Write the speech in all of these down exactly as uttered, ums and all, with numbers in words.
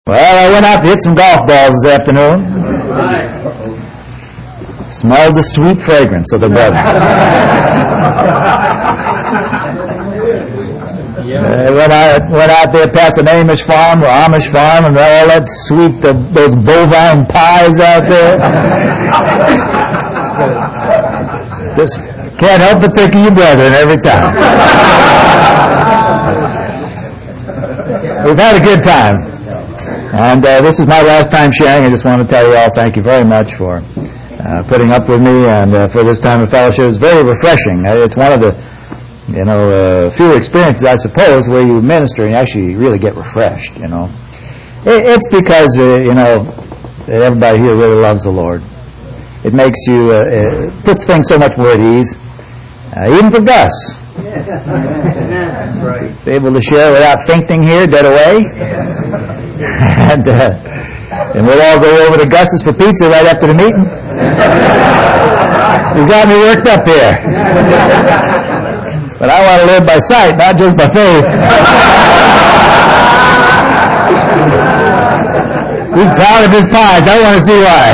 Well, I went out to hit some golf balls this afternoon. Smelled the sweet fragrance of the brother. uh, went, out, went out there past an Amish farm or Amish farm and all that sweet, uh, those bovine pies out there. Just can't help but think of your brethren every time. We've had a good time. And uh, this is my last time sharing. I just want to tell you all thank you very much for uh, putting up with me and uh, for this time of fellowship. It's very refreshing. Uh, it's one of the, you know, uh, few experiences, I suppose, where you minister and you actually really get refreshed, you know. It, it's because, uh, you know, everybody here really loves the Lord. It makes you, uh, it puts things so much more at ease, uh, even for Gus. Yes. That's right. Be able to share without fainting here, dead away. Yes. and, uh, and we'll all go over to Gus's for pizza right after the meeting. You got me worked up here. But I want to live by sight, not just by faith. He's proud of his pies. I want to see why.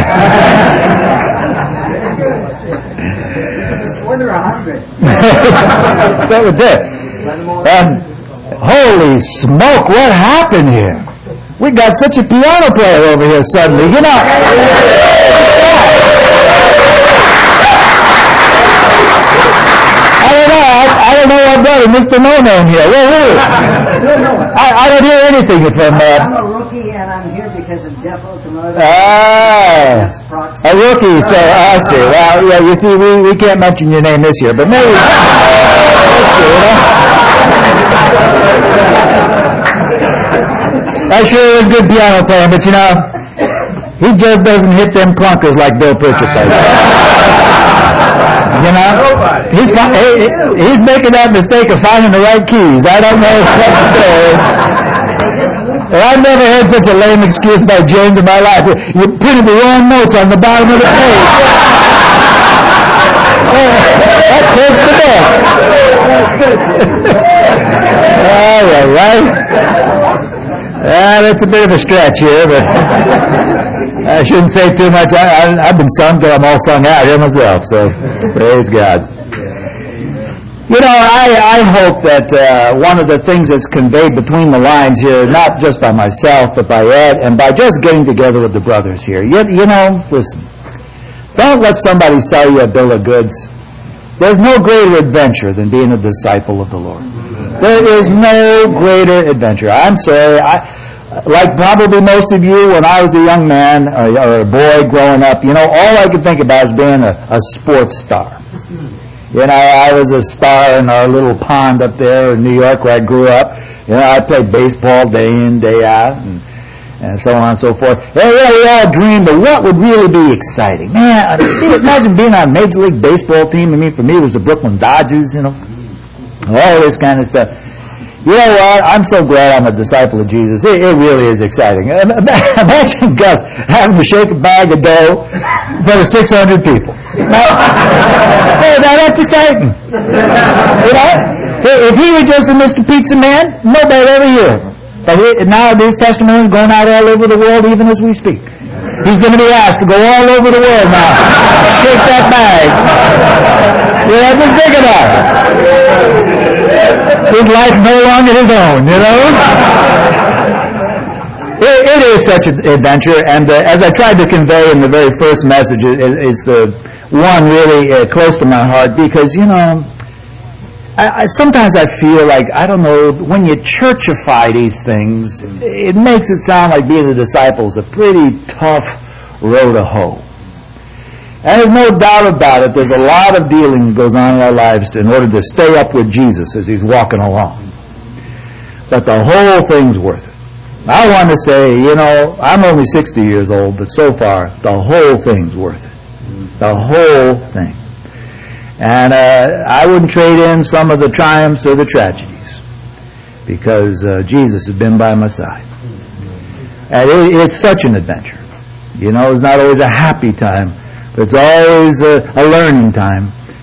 Order a hundred. That was it. And holy smoke, what happened here? We got such a piano player over here suddenly. You know. I don't know. I, I don't know our brother, Mister No Name here. Where are you? I, I don't hear anything from that. I'm a rookie and I'm here because of Jeff Okamoto. Ah, a rookie, so I see. Well, yeah, you see, we, we can't mention your name this year, but maybe. Let's see, you know? I sure is a good piano player, but you know, he just doesn't hit them clunkers like Bill Pritchard does. You know, he's he, he's making that mistake of finding the right keys. I don't know what to do. I've never heard such a lame excuse by James in my life. You printed the wrong notes on the bottom of the page. That takes the bill. All right, right? Uh, that's a bit of a stretch here, but I shouldn't say too much. I, I, I've been sung till I'm all sung out here myself, so praise God. You know, I, I hope that uh, one of the things that's conveyed between the lines here, not just by myself, but by Ed, and by just getting together with the brothers here, you, you know, listen, don't let somebody sell you a bill of goods. There's no greater adventure than being a disciple of the Lord. There is no greater adventure. I'm sorry, I, like probably most of you, when I was a young man or, or a boy growing up, you know, all I could think about is being a, a sports star. You know, I was a star in our little pond up there in New York where I grew up. You know, I played baseball day in, day out, and, and so on and so forth. And yeah, we all dreamed of what would really be exciting. Man, imagine being on a Major League Baseball team. I mean, for me, it was the Brooklyn Dodgers, you know, all this kind of stuff. You know what? I'm so glad I'm a disciple of Jesus. It, it really is exciting. Imagine Gus having to shake a bag of dough for six hundred people. Now, hey, now that's exciting. You know? If he were just a Mister Pizza Man, nobody would ever hear him. But he, now these testimonies going out all over the world even as we speak. He's going to be asked to go all over the world now. Shake that bag. You know, just think about it. His life's no longer his own, you know? It, it is such an adventure, and uh, as I tried to convey in the very first message, it, it, it's the one really uh, close to my heart, because, you know, I, I, sometimes I feel like, I don't know, when you churchify these things, it makes it sound like being a disciple is a pretty tough row to hoe. And there's no doubt about it, there's a lot of dealing that goes on in our lives to, in order to stay up with Jesus as he's walking along. But the whole thing's worth it. I want to say, you know, I'm only sixty years old, but so far, the whole thing's worth it. The whole thing. And uh, I wouldn't trade in some of the triumphs or the tragedies, because uh, Jesus has been by my side. And it, it's such an adventure. You know, it's not always a happy time. It's always a, a learning time.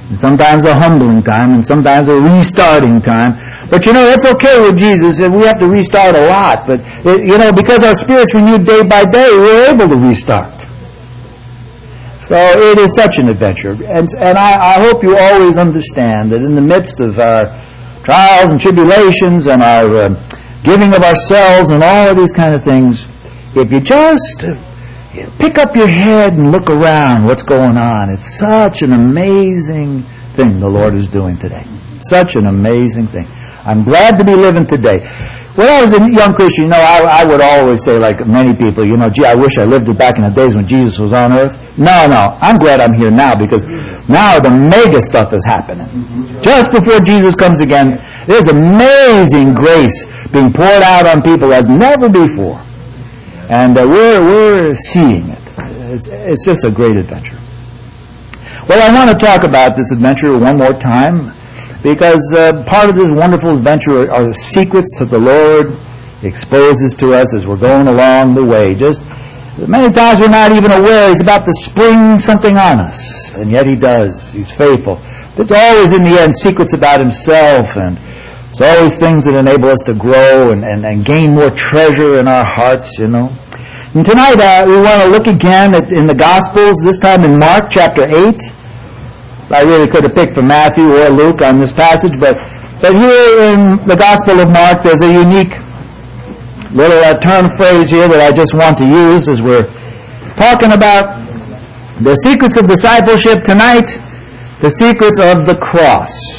And sometimes a humbling time, and sometimes a restarting time. But you know, it's okay with Jesus, and we have to restart a lot. But, you know, because our spirit's renewed day by day, we're able to restart. So it is such an adventure. And, and I, I hope you always understand that in the midst of our trials and tribulations and our uh, giving of ourselves and all of these kind of things, if you just uh, pick up your head and look around what's going on, it's such an amazing thing the Lord is doing today. Such an amazing thing. I'm glad to be living today. When I was a young Christian, you know, I, I would always say, like many people, you know, gee, I wish I lived back in the days when Jesus was on earth. No, no, I'm glad I'm here now, because now the mega stuff is happening. Just before Jesus comes again, there's amazing grace being poured out on people as never before. And uh, we're, we're seeing it. It's, it's just a great adventure. Well, I want to talk about this adventure one more time, because uh, part of this wonderful adventure are the secrets that the Lord exposes to us as we're going along the way. Just many times we're not even aware He's about to spring something on us, and yet He does. He's faithful. It's always, in the end, secrets about Himself, and it's always things that enable us to grow and, and, and gain more treasure in our hearts, you know. And tonight uh, we want to look again at, in the Gospels, this time in Mark chapter eight. I really could have picked from Matthew or Luke on this passage, but, but here in the Gospel of Mark there's a unique little uh, term phrase here that I just want to use as we're talking about the secrets of discipleship tonight, the secrets of the cross.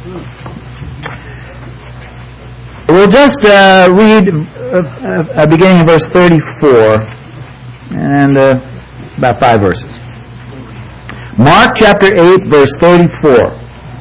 We'll just uh, read uh, uh, beginning in verse thirty-four and uh, about five verses. Mark chapter eight, verse thirty-four.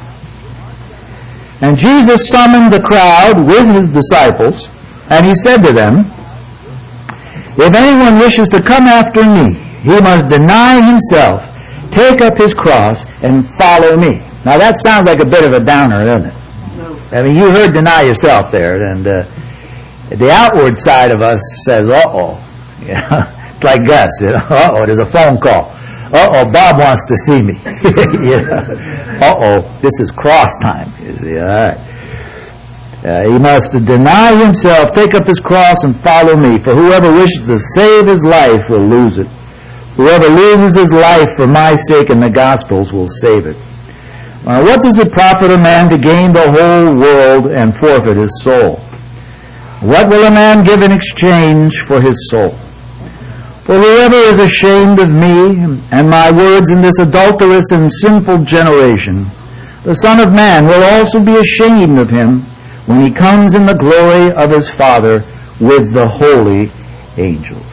And Jesus summoned the crowd with His disciples, and He said to them, If anyone wishes to come after me, he must deny himself, take up his cross, and follow me. Now that sounds like a bit of a downer, doesn't it? I mean, you heard deny yourself there, and uh, the outward side of us says, uh-oh. You know, it's like Gus, you know, uh-oh, there's a phone call. Uh-oh, Bob wants to see me. You know? Uh-oh, this is cross time. You see, all right. Uh, he must deny himself, take up his cross, and follow me. For whoever wishes to save his life will lose it. Whoever loses his life for my sake and the gospel's will save it. Uh, what does it profit a man to gain the whole world and forfeit his soul? What will a man give in exchange for his soul? For whoever is ashamed of me and my words in this adulterous and sinful generation, the Son of Man will also be ashamed of him when He comes in the glory of His Father with the holy angels.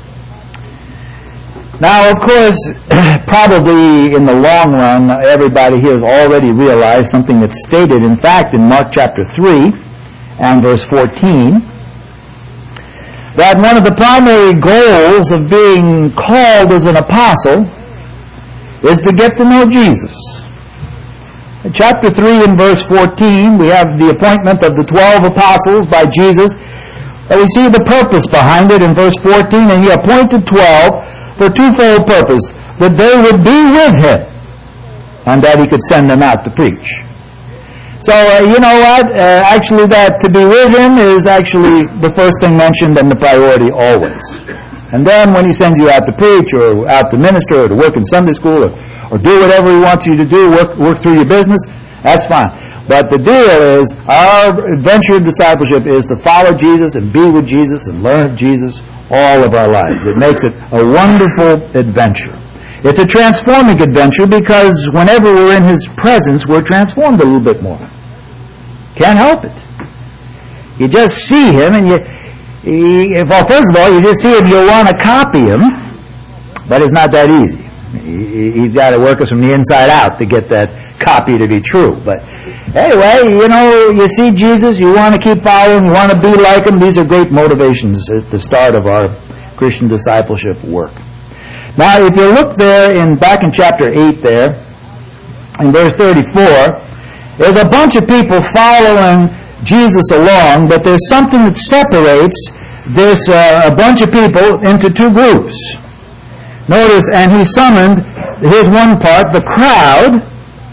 Now, of course, probably in the long run, everybody here has already realized something that's stated, in fact, in Mark chapter three and verse fourteen, that one of the primary goals of being called as an apostle is to get to know Jesus. In chapter three and verse fourteen, we have the appointment of the twelve apostles by Jesus, but we see the purpose behind it in verse fourteen, and He appointed twelve for twofold purpose, that they would be with Him, and that He could send them out to preach. So, uh, you know what? Uh, actually, that to be with Him is actually the first thing mentioned and the priority always. And then when He sends you out to preach, or out to minister, or to work in Sunday school, or, or do whatever He wants you to do, work, work through your business, that's fine. But the deal is, our adventure of discipleship is to follow Jesus and be with Jesus and learn of Jesus all of our lives. It makes it a wonderful adventure. It's a transforming adventure because whenever we're in His presence, we're transformed a little bit more. Can't help it. You just see Him and you, you well, first of all, you just see Him, you'll want to copy Him, but it's not that easy. He's got to work us from the inside out to get that copy to be true. But anyway, you know, you see Jesus, you want to keep following, you want to be like Him. These are great motivations at the start of our Christian discipleship work. Now, if you look there in back in chapter eight there, in verse thirty-four, there's a bunch of people following Jesus along, but there's something that separates this uh, a bunch of people into two groups. Notice, and He summoned, here's one part, the crowd,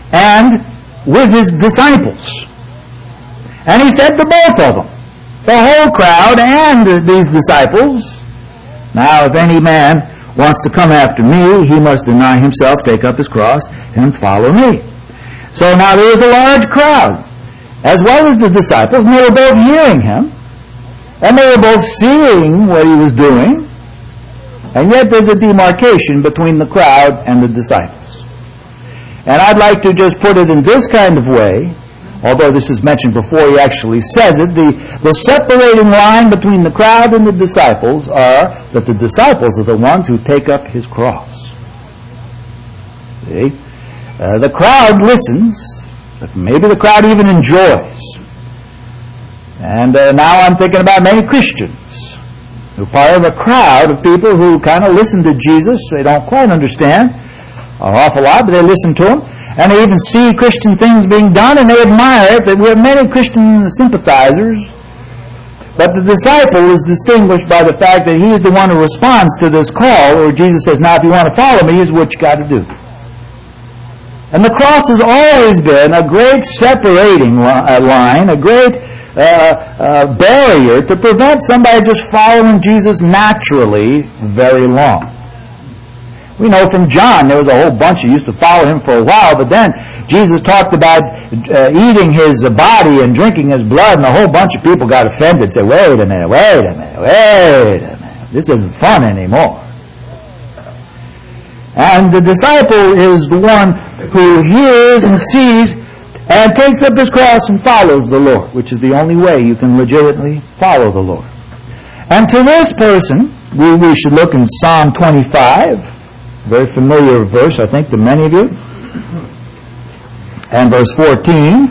and with his disciples. And he said to both of them, the whole crowd and these disciples, now if any man wants to come after me, he must deny himself, take up his cross, and follow me. So now there was a large crowd, as well as the disciples, and they were both hearing him, and they were both seeing what he was doing, and yet there's a demarcation between the crowd and the disciples. And I'd like to just put it in this kind of way, although this is mentioned before he actually says it, the, the separating line between the crowd and the disciples are that the disciples are the ones who take up his cross. See? Uh, the crowd listens, but maybe the crowd even enjoys. And uh, now I'm thinking about many Christians who are part of a crowd of people who kind of listen to Jesus. They don't quite understand an awful lot, but they listen to him. And they even see Christian things being done, and they admire it. That we have many Christian sympathizers. But the disciple is distinguished by the fact that he is the one who responds to this call, where Jesus says, now if you want to follow me, here's what you got to do. And the cross has always been a great separating line, a great uh, uh, barrier to prevent somebody just following Jesus naturally very long. We know from John there was a whole bunch who used to follow him for a while, but then Jesus talked about uh, eating his body and drinking his blood, and a whole bunch of people got offended, said, wait a minute, wait a minute, wait a minute. This isn't fun anymore. And the disciple is the one who hears and sees and takes up his cross and follows the Lord, which is the only way you can legitimately follow the Lord. And to this person, we, we should look in Psalm twenty-five, very familiar verse, I think, to many of you. And verse fourteen.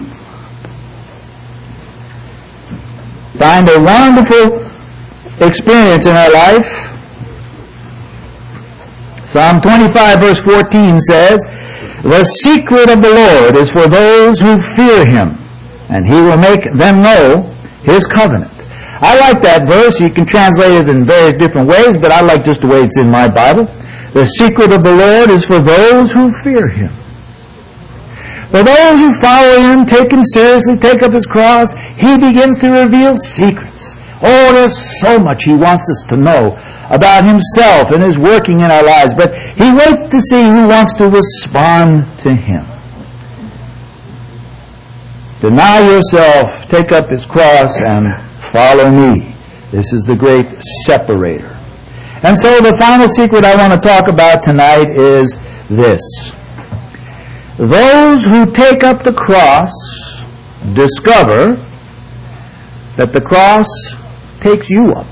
Find a wonderful experience in our life. Psalm twenty-five, verse fourteen says, the secret of the Lord is for those who fear him, and he will make them know his covenant. I like that verse. You can translate it in various different ways, but I like just the way it's in my Bible. The secret of the Lord is for those who fear him. For those who follow him, take him seriously, take up his cross, he begins to reveal secrets. Oh, there's so much he wants us to know about himself and his working in our lives, but he waits to see who wants to respond to him. Deny yourself, take up his cross, and follow me. This is the great separator. And so the final secret I want to talk about tonight is this. Those who take up the cross discover that the cross takes you up.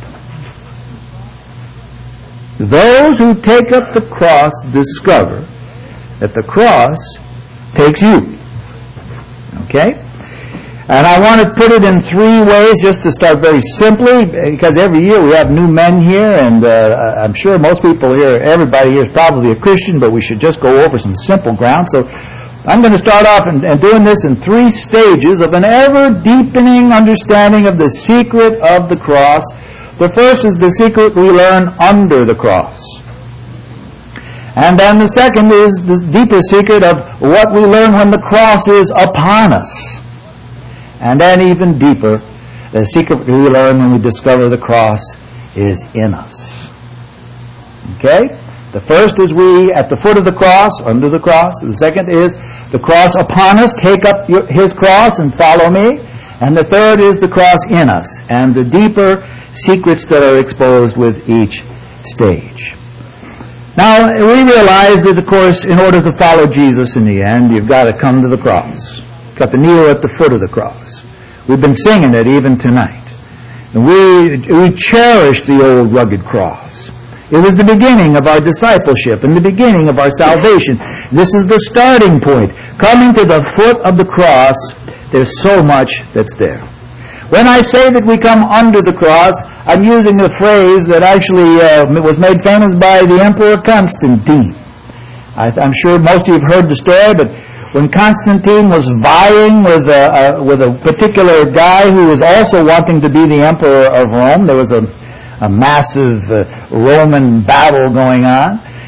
Those who take up the cross discover that the cross takes you. Okay? And I want to put it in three ways, just to start very simply, because every year we have new men here, and uh, I'm sure most people here, everybody here is probably a Christian, but we should just go over some simple ground. So I'm going to start off and, and doing this in three stages of an ever-deepening understanding of the secret of the cross. The first is the secret we learn under the cross. And then the second is the deeper secret of what we learn when the cross is upon us. And then even deeper, the secret we learn when we discover the cross is in us. Okay? The first is we at the foot of the cross, under the cross. The second is the cross upon us, take up your, his cross and follow me. And the third is the cross in us, and the deeper secrets that are exposed with each stage. Now, we realize that, of course, in order to follow Jesus in the end, you've got to come to the cross. Got the kneel at the foot of the cross. We've been singing it even tonight. And we, we cherish the old rugged cross. It was the beginning of our discipleship and the beginning of our salvation. This is the starting point. Coming to the foot of the cross, there's so much that's there. When I say that we come under the cross, I'm using a phrase that actually uh, was made famous by the Emperor Constantine. I, I'm sure most of you have heard the story, but when Constantine was vying with a, a, with a particular guy who was also wanting to be the emperor of Rome, there was a, a massive uh, Roman battle going on,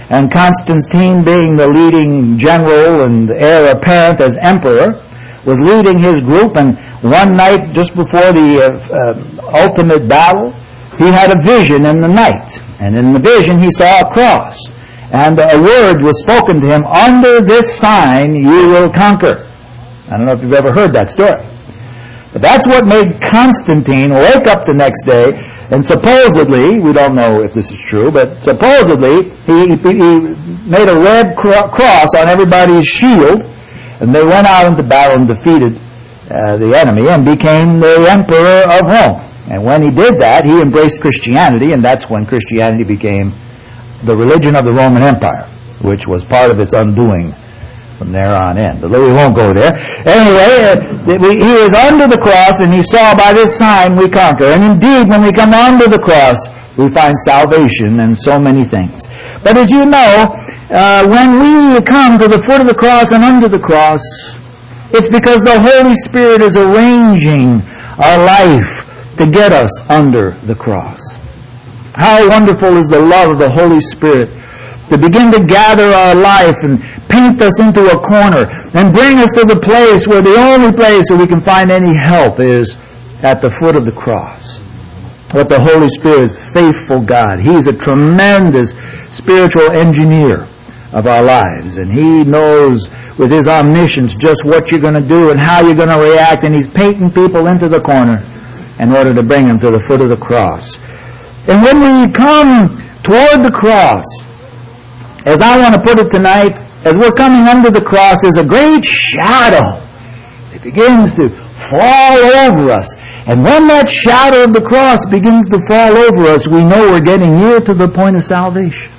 And Constantine, being the leading general and heir apparent as emperor, was leading his group, and one night just before the uh, uh, ultimate battle, he had a vision in the night. And in the vision he saw a cross. And a word was spoken to him, "Under this sign you will conquer." I don't know if you've ever heard that story. But that's what made Constantine wake up the next day, and supposedly, we don't know if this is true, but supposedly he, he made a red cro- cross on everybody's shield, and they went out into battle and defeated uh, the enemy and became the emperor of Rome. And when he did that, he embraced Christianity, and that's when Christianity became the religion of the Roman Empire, which was part of its undoing from there on in. But we won't go there. Anyway, uh, we, he was under the cross, and he saw, "By this sign we conquer." And indeed, when we come under the cross, we find salvation and so many things. But as you know, uh, when we come to the foot of the cross and under the cross, it's because the Holy Spirit is arranging our life to get us under the cross. How wonderful is the love of the Holy Spirit to begin to gather our life and paint us into a corner and bring us to the place where the only place where we can find any help is at the foot of the cross. But the Holy Spirit, faithful God, He's a tremendous spiritual engineer of our lives, and He knows with His omniscience just what you're going to do and how you're going to react, and He's painting people into the corner in order to bring them to the foot of the cross. And when we come toward the cross, as I want to put it tonight, as we're coming under the cross, there's a great shadow that begins to fall over us. And when that shadow of the cross begins to fall over us, we know we're getting near to the point of salvation.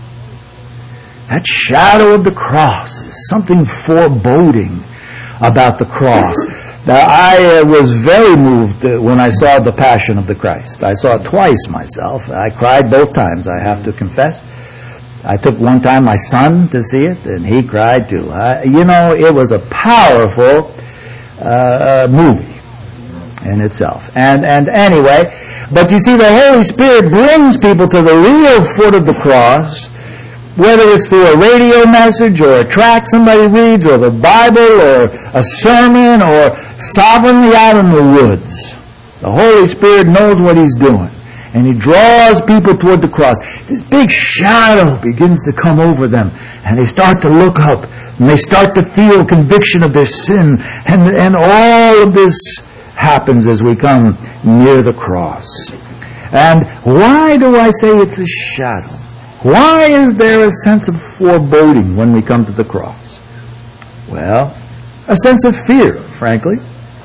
That shadow of the cross is something foreboding about the cross. Now, I uh, was very moved uh, when I saw the Passion of the Christ. I saw it twice myself. I cried both times, I have to confess. I took one time my son to see it, and he cried too. I, you know, it was a powerful uh, movie in itself. And and anyway, but you see, the Holy Spirit brings people to the real foot of the cross, whether it's through a radio message or a tract somebody reads or the Bible or a sermon or sovereignly out in the woods. The Holy Spirit knows what He's doing, and He draws people toward the cross. This big shadow begins to come over them, and they start to look up, and they start to feel conviction of their sin, and, and all of this happens as we come near the cross. And why do I say it's a shadow? Why is there a sense of foreboding when we come to the cross? Well, a sense of fear, frankly.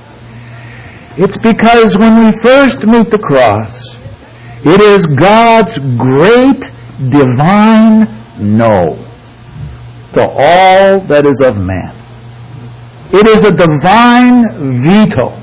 It's because when we first meet the cross, it is God's great divine no to all that is of man. It is a divine veto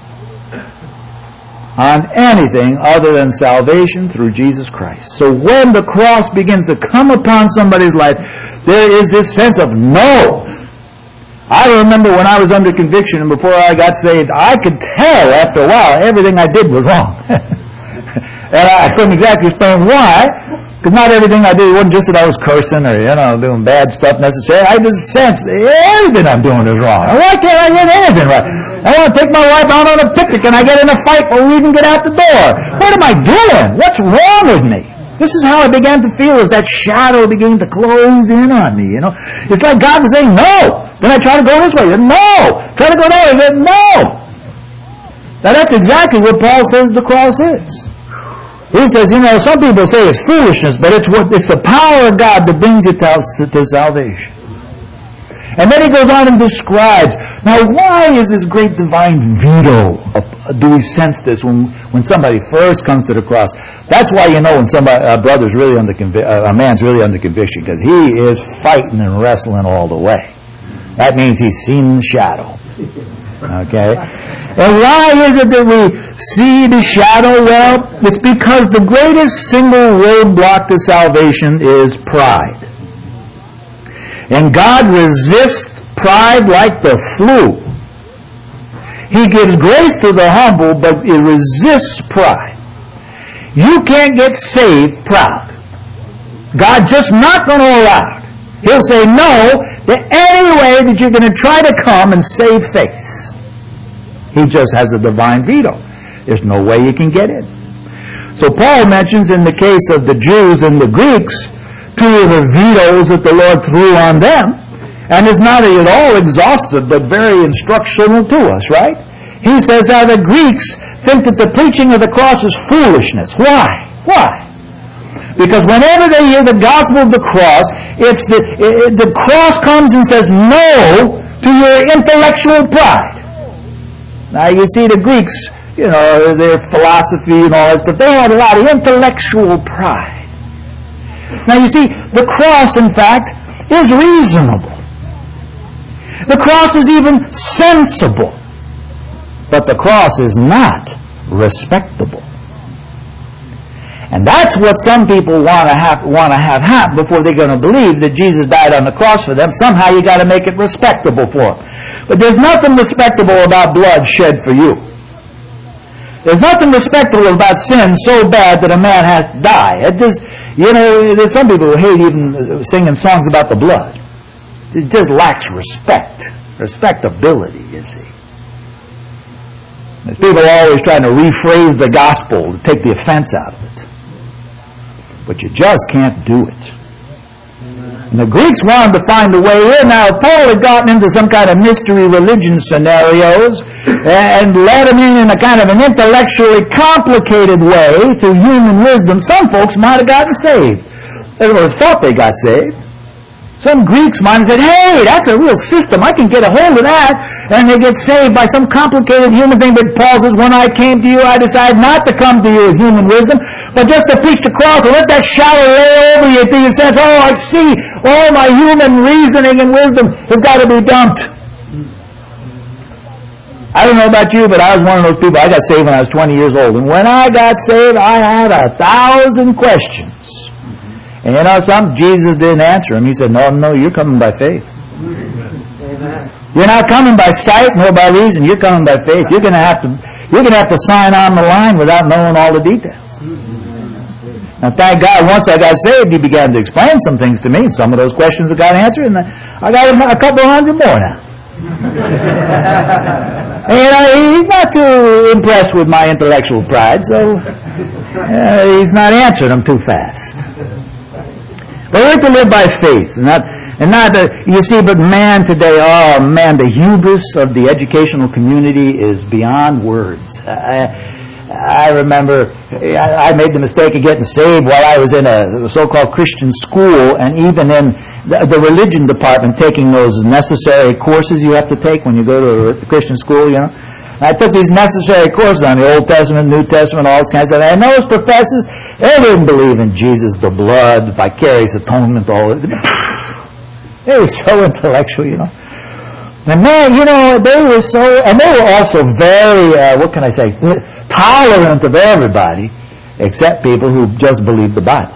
on anything other than salvation through Jesus Christ. So when the cross begins to come upon somebody's life, there is this sense of no. I remember when I was under conviction and before I got saved, I could tell after a while everything I did was wrong. And I couldn't exactly explain why, because not everything I did, it wasn't just that I was cursing or, you know, doing bad stuff necessarily. I just sensed everything I'm doing is wrong. Why can't I get anything right? I want to take my wife out on a picnic and I get in a fight before we even get out the door. What am I doing? What's wrong with me? This is how I began to feel as that shadow began to close in on me, you know. It's like God was saying, no. Then I try to go this way. No. Try to go that way. No. Now that's exactly what Paul says the cross is. He says, you know, some people say it's foolishness, but it's what it's the power of God that brings you to, to salvation. And then he goes on and describes, now why is this great divine veto? Do we sense this when when somebody first comes to the cross? That's why you know when somebody a brother's really under convi- a man's really under conviction, because he is fighting and wrestling all the way. That means he's seen the shadow. Okay? And why is it that we see the shadow? Well, it's because the greatest single roadblock to salvation is pride. And God resists pride like the flu. He gives grace to the humble, but He resists pride. You can't get saved proud. God just not going to allow it. He'll say no to any way that you're going to try to come and save faith. He just has a divine veto. There's no way you can get in. So Paul mentions in the case of the Jews and the Greeks, two of the vetoes that the Lord threw on them. And it's not at all exhaustive, but very instructional to us, right? He says now the Greeks think that the preaching of the cross is foolishness. Why? Why? Because whenever they hear the gospel of the cross, it's the, it, the cross comes and says no to your intellectual pride. Now you see the Greeks, you know, their philosophy and all that stuff, they had a lot of intellectual pride. Now you see, the cross, in fact, is reasonable. The cross is even sensible. But the cross is not respectable. And that's what some people want to have want to have happen before they're going to believe that Jesus died on the cross for them. Somehow you got to make it respectable for them. But there's nothing respectable about blood shed for you. There's nothing respectable about sin so bad that a man has to die. It just, you know, there's some people who hate even singing songs about the blood. It just lacks respect, respectability, you see. There's people always trying to rephrase the gospel to take the offense out of it. But you just can't do it. And the Greeks wanted to find a way in. Now, if Paul had gotten into some kind of mystery religion scenarios and led them in in a kind of an intellectually complicated way through human wisdom, some folks might have gotten saved. Or thought they got saved. Some Greeks might have said, hey, that's a real system. I can get a hold of that. And they get saved by some complicated human thing. But Paul says, when I came to you, I decided not to come to you with human wisdom, but just to preach the cross and let that shadow lay over you until you sense, oh, I see, all my human reasoning and wisdom has got to be dumped. I don't know about you, but I was one of those people. I got saved when I was twenty years old. And when I got saved, I had a thousand questions. And you know something? Jesus didn't answer him. He said, no, no, you're coming by faith. Amen. You're not coming by sight nor by reason. You're coming by faith. You're going to have to, you're going to have to sign on the line without knowing all the details. Now, thank God, once I got saved, he began to explain some things to me, and some of those questions have got answered, and I got a couple hundred more now. And you know, he's not too impressed with my intellectual pride, so uh, he's not answering them too fast. But we're to live by faith, and not, and not uh, you see, but man today, oh man, the hubris of the educational community is beyond words. I, I remember I made the mistake of getting saved while I was in a so-called Christian school, and even in the, the religion department, taking those necessary courses you have to take when you go to a Christian school, you know. I took these necessary courses on the Old Testament, New Testament, all this kind of stuff. And those professors, they didn't believe in Jesus, the blood, vicarious atonement, all that. They were so intellectual, you know. And man, you know, they were so, and they were also very, uh, what can I say, tolerant of everybody, except people who just believed the Bible.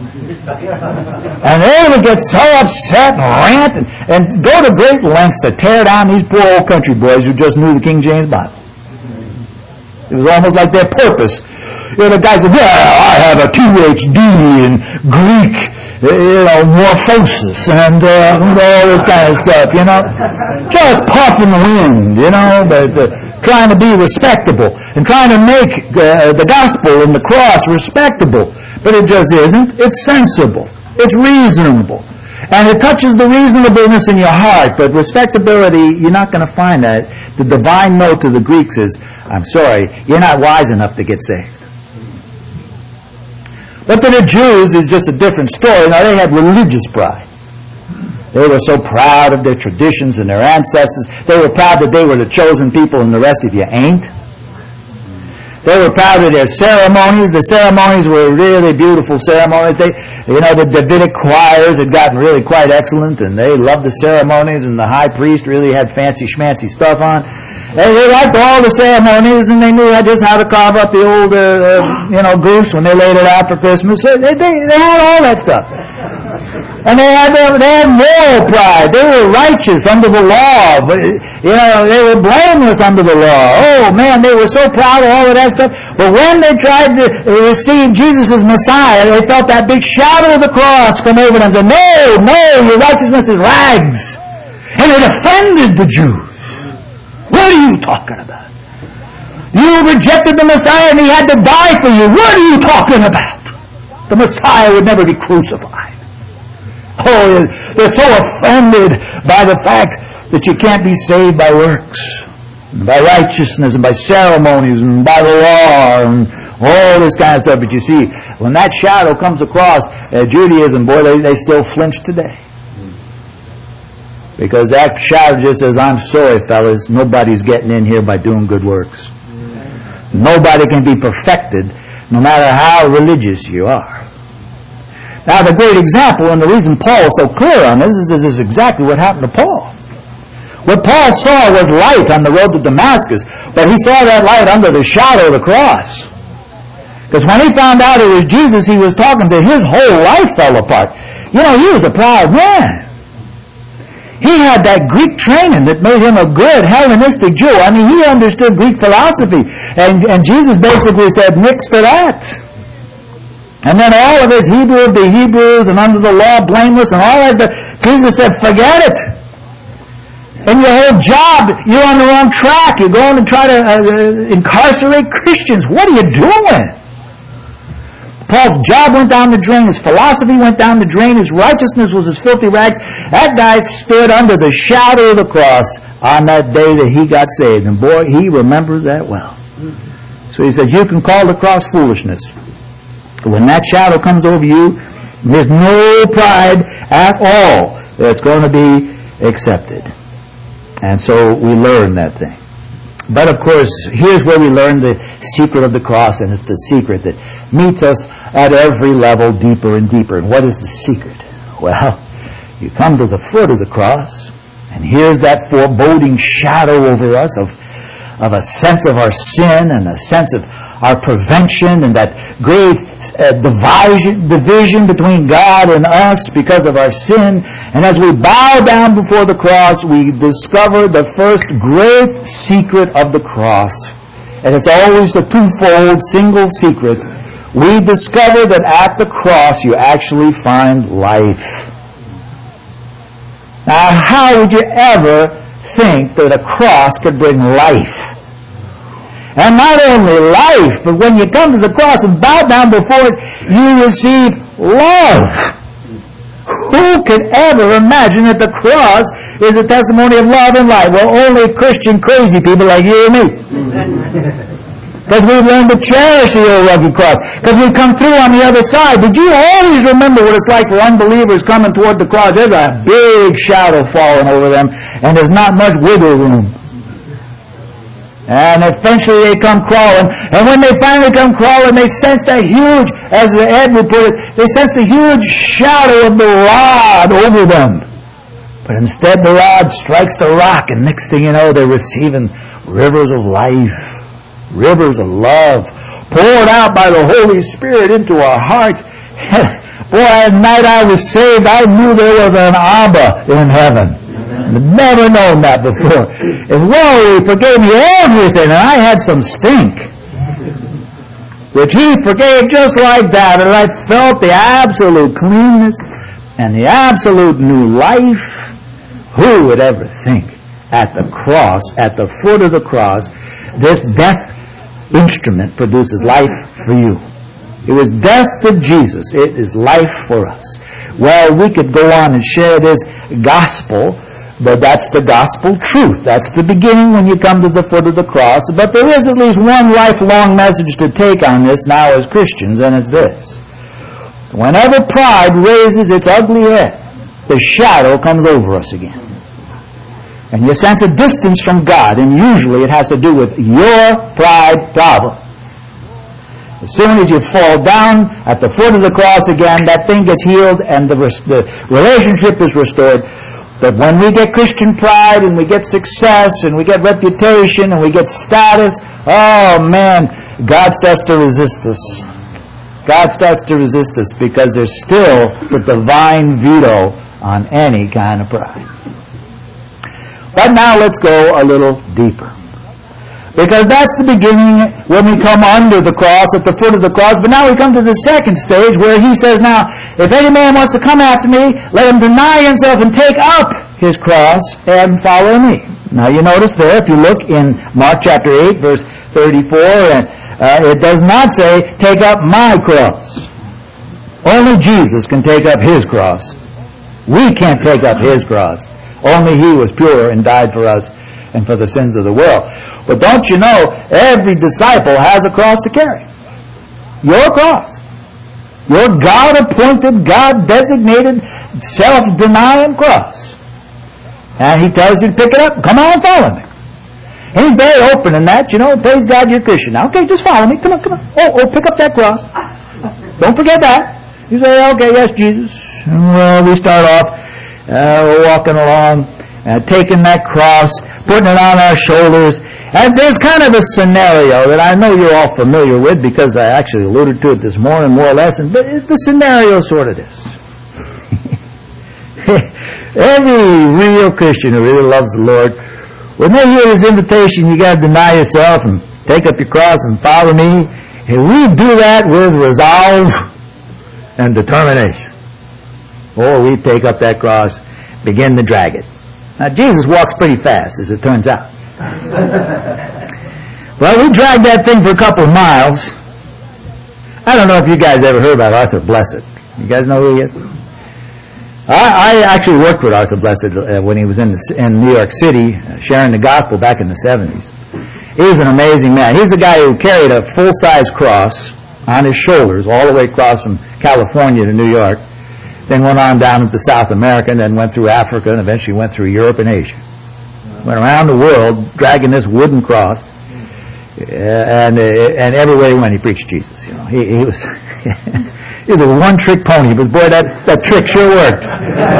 And they would get so upset and rant and, and go to great lengths to tear down these poor old country boys who just knew the King James Bible. It was almost like their purpose. You know, the guy said, well, I have a P H D in Greek, you know, morphosis and uh, all this kind of stuff, you know. Just puffing the wind, you know, but uh, trying to be respectable and trying to make uh, the gospel and the cross respectable. But it just isn't. It's sensible. It's reasonable. And it touches the reasonableness in your heart. But respectability, you're not going to find that. The divine note to the Greeks is, I'm sorry, you're not wise enough to get saved. But to the Jews, it's just a different story. Now, they had religious pride. They were so proud of their traditions and their ancestors. They were proud that they were the chosen people and the rest of you ain't. They were proud of their ceremonies. The ceremonies were really beautiful ceremonies. They, you know, the Davidic choirs had gotten really quite excellent, and they loved the ceremonies, and the high priest really had fancy schmancy stuff on. They, they liked all the ceremonies, and they knew just how to carve up the old, uh, uh, you know, goose when they laid it out for Christmas. They, they, they had all that stuff. And they had, they had moral pride. They were righteous under the law. But, you know, they were blameless under the law. Oh, man, they were so proud of all of that stuff. But when they tried to receive Jesus as Messiah, they felt that big shadow of the cross come over them and said, no, no, your righteousness is rags. And it offended the Jews. What are you talking about? You rejected the Messiah and he had to die for you. What are you talking about? The Messiah would never be crucified. Oh, they're so offended by the fact that you can't be saved by works, and by righteousness, and by ceremonies, and by the law, and all this kind of stuff. But you see, when that shadow comes across uh, Judaism, boy, they, they still flinch today. Because that shadow just says, I'm sorry, fellas, nobody's getting in here by doing good works. Nobody can be perfected, no matter how religious you are. Now, the great example, and the reason Paul is so clear on this, is this is exactly what happened to Paul. What Paul saw was light on the road to Damascus, but he saw that light under the shadow of the cross. Because when he found out it was Jesus he was talking to, his whole life fell apart. You know, he was a proud man. He had that Greek training that made him a good Hellenistic Jew. I mean, he understood Greek philosophy. And, and Jesus basically said, nix to that. And then all of his Hebrew of the Hebrews and under the law, blameless and all that stuff. Jesus said, forget it. And your whole job, you're on the wrong track. You're going to try to uh, incarcerate Christians. What are you doing? Paul's job went down the drain. His philosophy went down the drain. His righteousness was his filthy rags. That guy stood under the shadow of the cross on that day that he got saved. And boy, he remembers that well. So he says, you can call the cross foolishness. When that shadow comes over you, there's no pride at all that's going to be accepted. And so we learn that thing. But of course, here's where we learn the secret of the cross, and it's the secret that meets us at every level deeper and deeper. And what is the secret? Well, you come to the foot of the cross, and here's that foreboding shadow over us of, of a sense of our sin and a sense of our prevention and that great uh, division, division between God and us because of our sin. And as we bow down before the cross, we discover the first great secret of the cross. And it's always the twofold single secret. We discover that at the cross you actually find life. Now, how would you ever think that a cross could bring life? And not only life, but when you come to the cross and bow down before it, you receive love. Who could ever imagine that the cross is a testimony of love and life? Well, only Christian crazy people like you and me. Because we've learned to cherish the old rugged cross. Because we've come through on the other side. But you always remember what it's like for unbelievers coming toward the cross. There's a big shadow falling over them, and there's not much wiggle room. And eventually they come crawling. And when they finally come crawling, they sense that huge, as Ed would put it, they sense the huge shadow of the rod over them. But instead the rod strikes the rock, and next thing you know, they're receiving rivers of life, rivers of love, poured out by the Holy Spirit into our hearts. Boy, at night I was saved, I knew there was an Abba in heaven. I've never known that before. And whoa, he forgave me everything, and I had some stink, which he forgave just like that, and I felt the absolute cleanness and the absolute new life. Who would ever think at the cross, at the foot of the cross, this death instrument produces life for you? It was death to Jesus. It is life for us. Well, we could go on and share this gospel, but that's the gospel truth. That's the beginning when you come to the foot of the cross. But there is at least one lifelong message to take on this now as Christians, and it's this. Whenever pride raises its ugly head, the shadow comes over us again. And you sense a distance from God, and usually it has to do with your pride problem. As soon as you fall down at the foot of the cross again, that thing gets healed and the, the relationship is restored. But when we get Christian pride and we get success and we get reputation and we get status, oh man, God starts to resist us. God starts to resist us because there's still the divine veto on any kind of pride. But now let's go a little deeper. Because that's the beginning when we come under the cross, at the foot of the cross. But now we come to the second stage where he says, now, if any man wants to come after me, let him deny himself and take up his cross and follow me. Now you notice there, if you look in Mark chapter eight, verse thirty-four, and uh, it does not say, take up my cross. Only Jesus can take up his cross. We can't take up his cross. Only he was pure and died for us and for the sins of the world. But don't you know, every disciple has a cross to carry. Your cross. Your God-appointed, God-designated, self-denying cross. And he tells you to pick it up. Come on, follow me. And he's very open in that. You know, praise God, you're a Christian. Now, okay, just follow me. Come on, come on. Oh, oh, pick up that cross. Don't forget that. You say, okay, yes, Jesus. And well, we start off uh, walking along, uh, taking that cross, putting it on our shoulders. And there's kind of a scenario that I know you're all familiar with because I actually alluded to it this morning more or less. But the scenario is sort of this. Every real Christian who really loves the Lord, when they hear this invitation, you got to deny yourself and take up your cross and follow me. And we do that with resolve and determination. Or we take up that cross, begin to drag it. Now, Jesus walks pretty fast, as it turns out. Well, we dragged that thing for a couple of miles. I don't know if you guys ever heard about Arthur Blessitt. You guys know who he is? I, I actually worked with Arthur Blessitt uh, when he was in, the, in New York City, uh, sharing the gospel back in the seventies. He was an amazing man. He's the guy who carried a full-size cross on his shoulders all the way across from California to New York, then went on down into South America, and then went through Africa, and eventually went through Europe and Asia. Went around the world dragging this wooden cross, uh, and uh, and everywhere he went, he preached Jesus. You know, he, he was he was a one-trick pony, but boy, that, that trick sure worked.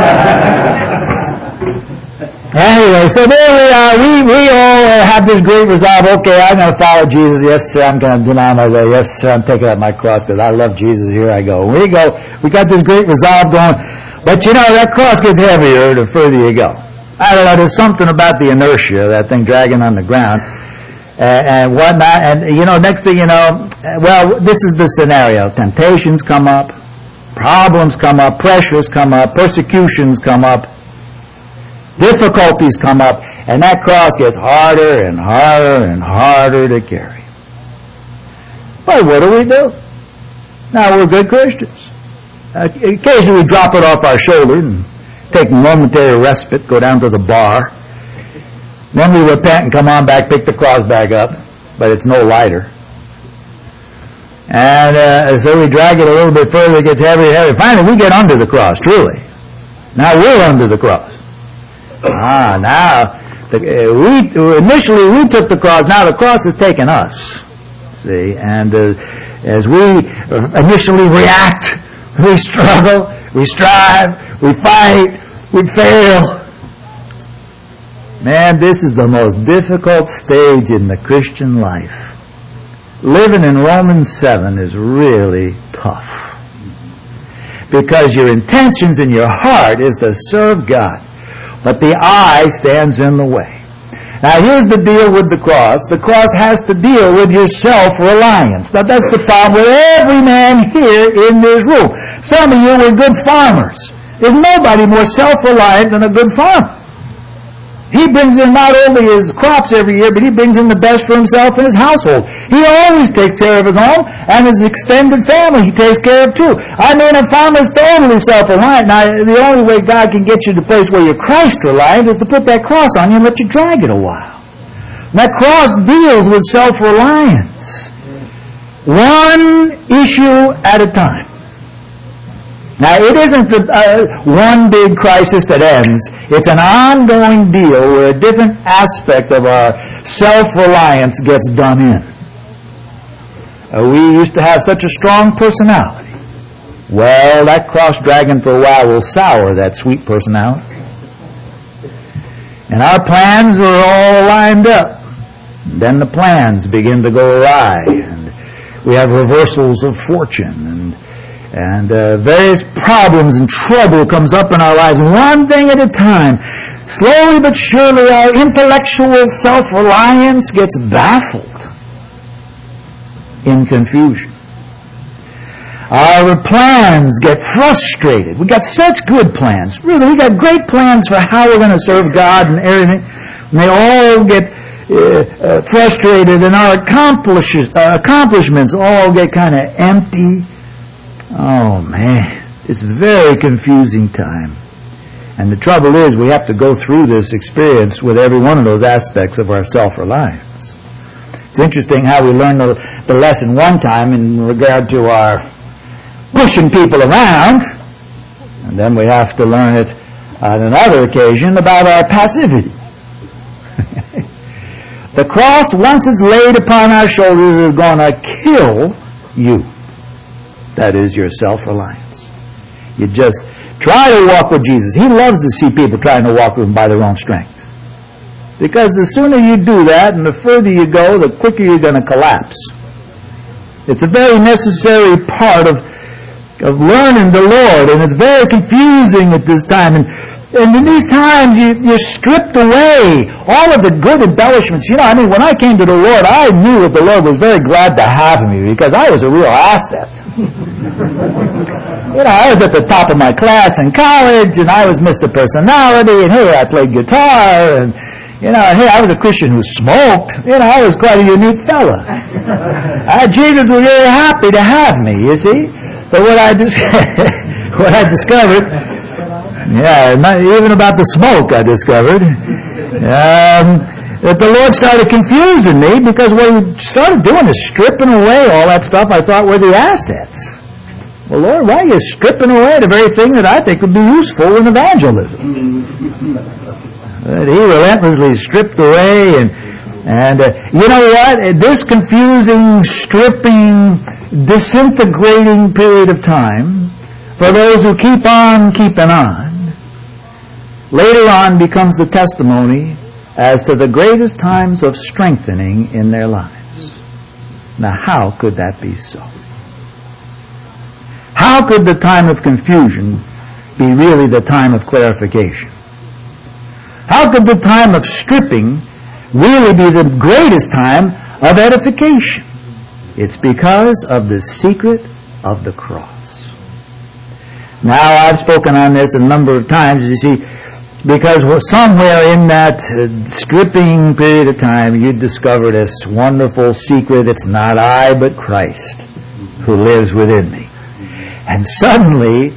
Anyway, so there we are. We we all have this great resolve. Okay, I'm going to follow Jesus. Yes, sir. I'm going to deny myself. Yes, sir. I'm taking up my cross because I love Jesus. Here I go. We go. We got this great resolve going, but you know that cross gets heavier the further you go. I don't know, there's something about the inertia, that thing dragging on the ground, uh, and whatnot, and, you know, next thing you know, well, this is the scenario. Temptations come up, problems come up, pressures come up, persecutions come up, difficulties come up, and that cross gets harder and harder and harder to carry. Well, what do we do? Now, we're good Christians. Uh, occasionally we drop it off our shoulder and take momentary respite, go down to the bar. Then we repent and come on back, pick the cross back up, but it's no lighter. And uh, so we drag it a little bit further, it gets heavier and heavier. Finally, we get under the cross, truly. Now we're under the cross. Ah, now, the, uh, we initially we took the cross, now the cross has taken us. See, and uh, as we initially react, we struggle, we strive, we fight, we fail. Man, this is the most difficult stage in the Christian life. Living in Romans seven is really tough. Because your intentions in your heart is to serve God, but the I stands in the way. Now here's the deal with the cross. The cross has to deal with your self-reliance. Now that's the problem with every man here in this room. Some of you are good farmers. There's nobody more self-reliant than a good farmer. He brings in not only his crops every year, but he brings in the best for himself and his household. He always takes care of his home, and his extended family he takes care of too. I mean, a farmer is totally self-reliant. Now, the only way God can get you to the place where you're Christ-reliant is to put that cross on you and let you drag it a while. And that cross deals with self-reliance. One issue at a time. Now, it isn't the, uh, one big crisis that ends. It's an ongoing deal where a different aspect of our self-reliance gets done in. Uh, we used to have such a strong personality. Well, that cross dragging for a while will sour that sweet personality. And our plans are all lined up. Then the plans begin to go awry, and we have reversals of fortune, and And uh, various problems and trouble comes up in our lives, one thing at a time. slowly but surely our intellectual self-reliance gets baffled in confusion. Our plans get frustrated. We got such good plans. Really, we got great plans for how we're going to serve God and everything. And they all get uh, uh, frustrated, and our accomplishes, uh, accomplishments all get kind of empty. Oh, man. It's a very confusing time. And the trouble is, we have to go through this experience with every one of those aspects of our self-reliance. It's interesting how we learn the, the lesson one time in regard to our pushing people around, and then we have to learn it on another occasion about our passivity. The cross, once it's laid upon our shoulders, is going to kill you. That is your self-reliance. You just try to walk with Jesus. He loves to see people trying to walk with Him by their own strength. Because the sooner you do that and the further you go, the quicker you're going to collapse. It's a very necessary part of, of learning the Lord, and it's very confusing at this time. And, and in these times, you, you're stripped away all of the good embellishments. You know, I mean, when I came to the Lord, I knew that the Lord was very glad to have me because I was a real asset. You know, I was at the top of my class in college, and I was Mister Personality, and hey, I played guitar, and you know, and hey, I was a Christian who smoked. You know, I was quite a unique fella. Uh, Jesus was really happy to have me, you see. But what I dis- what I discovered, yeah, not even about the smoke I discovered, um, that the Lord started confusing me because what He started doing is stripping away all that stuff I thought were the assets. Well, Lord, why are you stripping away the very thing that I think would be useful in evangelism? But He relentlessly stripped away, and and uh, you know what? This confusing, stripping, disintegrating period of time, for those who keep on keeping on, later on becomes the testimony as to the greatest times of strengthening in their lives. Now, how could that be so? How could the time of confusion be really the time of clarification? How could the time of stripping really be the greatest time of edification? It's because of the secret of the cross. Now, I've spoken on this a number of times, you see, because somewhere in that stripping period of time, you discover this wonderful secret. It's not I, but Christ who lives within me. And suddenly,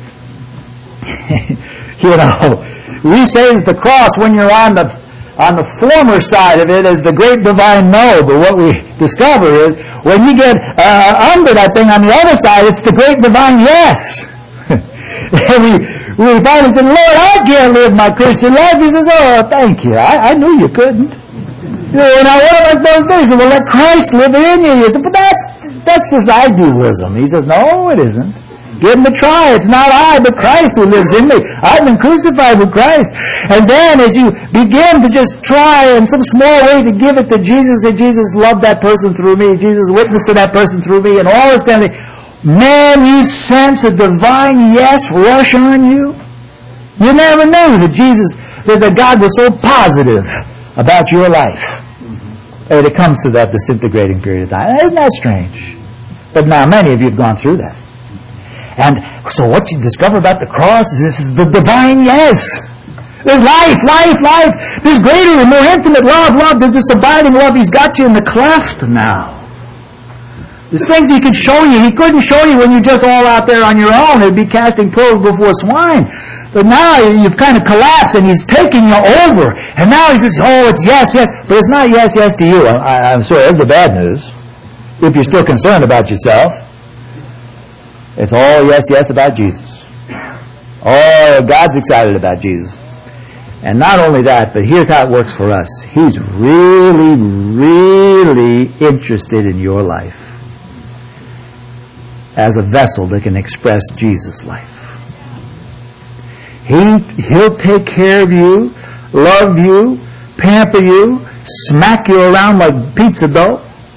you know, we say that the cross, when you're on the on the former side of it, is the great divine no. But what we discover is, when you get uh, under that thing on the other side, it's the great divine yes. And we, we finally said, Lord, I can't live my Christian life. He says, oh, thank you. I, I knew you couldn't. You know, now what am I supposed to do? He said, well, let Christ live in you. He said, but that's, that's just idealism. He says, no, it isn't. Give him a try. It's not I, but Christ who lives in me. I've been crucified with Christ. And then as you begin to just try in some small way to give it to Jesus, and Jesus loved that person through me, Jesus witnessed to that person through me, and all this kind of thing, man, you sense a divine yes rush on you. You never knew that Jesus, that, that God was so positive about your life. And it comes to that disintegrating period of time. Isn't that strange? But now many of you have gone through that. And so what you discover about the cross is this is the divine yes. There's life, life, life. There's greater and more intimate love, love. There's this abiding love. He's got you in the cleft now. There's things He can show you. He couldn't show you when you're just all out there on your own. It'd be casting pearls before swine. But now you've kind of collapsed, and He's taking you over. And now He says, oh, it's yes, yes. But it's not yes, yes to you. I, I'm sorry, that's the bad news. If you're still concerned about yourself. It's all yes, yes about Jesus. Oh, God's excited about Jesus. And not only that, but here's how it works for us. He's really, really interested in your life as a vessel that can express Jesus' life. He, he'll take care of you, love you, pamper you, smack you around like pizza dough,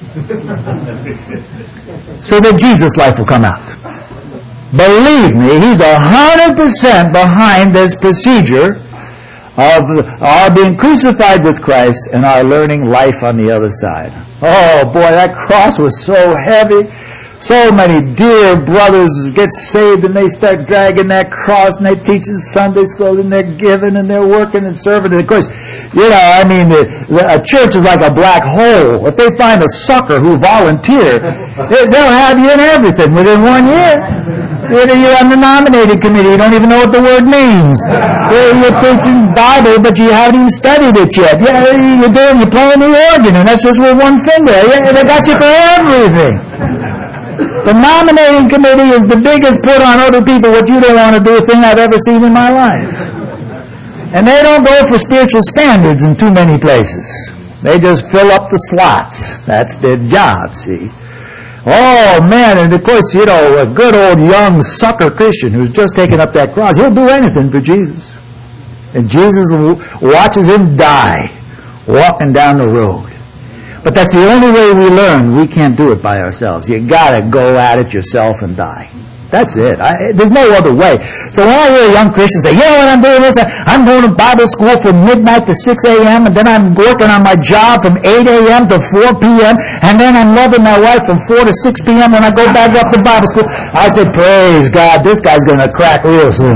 so that Jesus' life will come out. Believe me, He's a hundred percent behind this procedure of our being crucified with Christ and our learning life on the other side. Oh boy, that cross was so heavy. So many dear brothers get saved and they start dragging that cross and they teach in Sunday school and they're giving and they're working and serving. And of course, you know, I mean, the, the, a church is like a black hole. If they find a sucker who volunteer, they, they'll have you in everything within one year. You're on the nominating committee. You don't even know what the word means. You're teaching Bible, but you haven't even studied it yet. Yeah, you're doing, you're playing the organ, and that's just with one finger. Yeah, they got you for everything. The nominating committee is the biggest put on other people what you don't want to do thing I've ever seen in my life. And they don't go for spiritual standards in too many places. They just fill up the slots. That's their job, see. Oh, man, and of course, you know, a good old young sucker Christian who's just taken up that cross, he'll do anything for Jesus. And Jesus watches him die walking down the road. But that's the only way we learn. We can't do it by ourselves. You got to go at it yourself and die. That's it. I, there's no other way. So when I hear a young Christian say, you know what, I'm doing this, I'm going to Bible school from midnight to six a.m., and then I'm working on my job from eight a.m. to four p.m., and then I'm loving my wife from four to six p.m. when I go back up to Bible school, I say, praise God, this guy's going to crack real soon.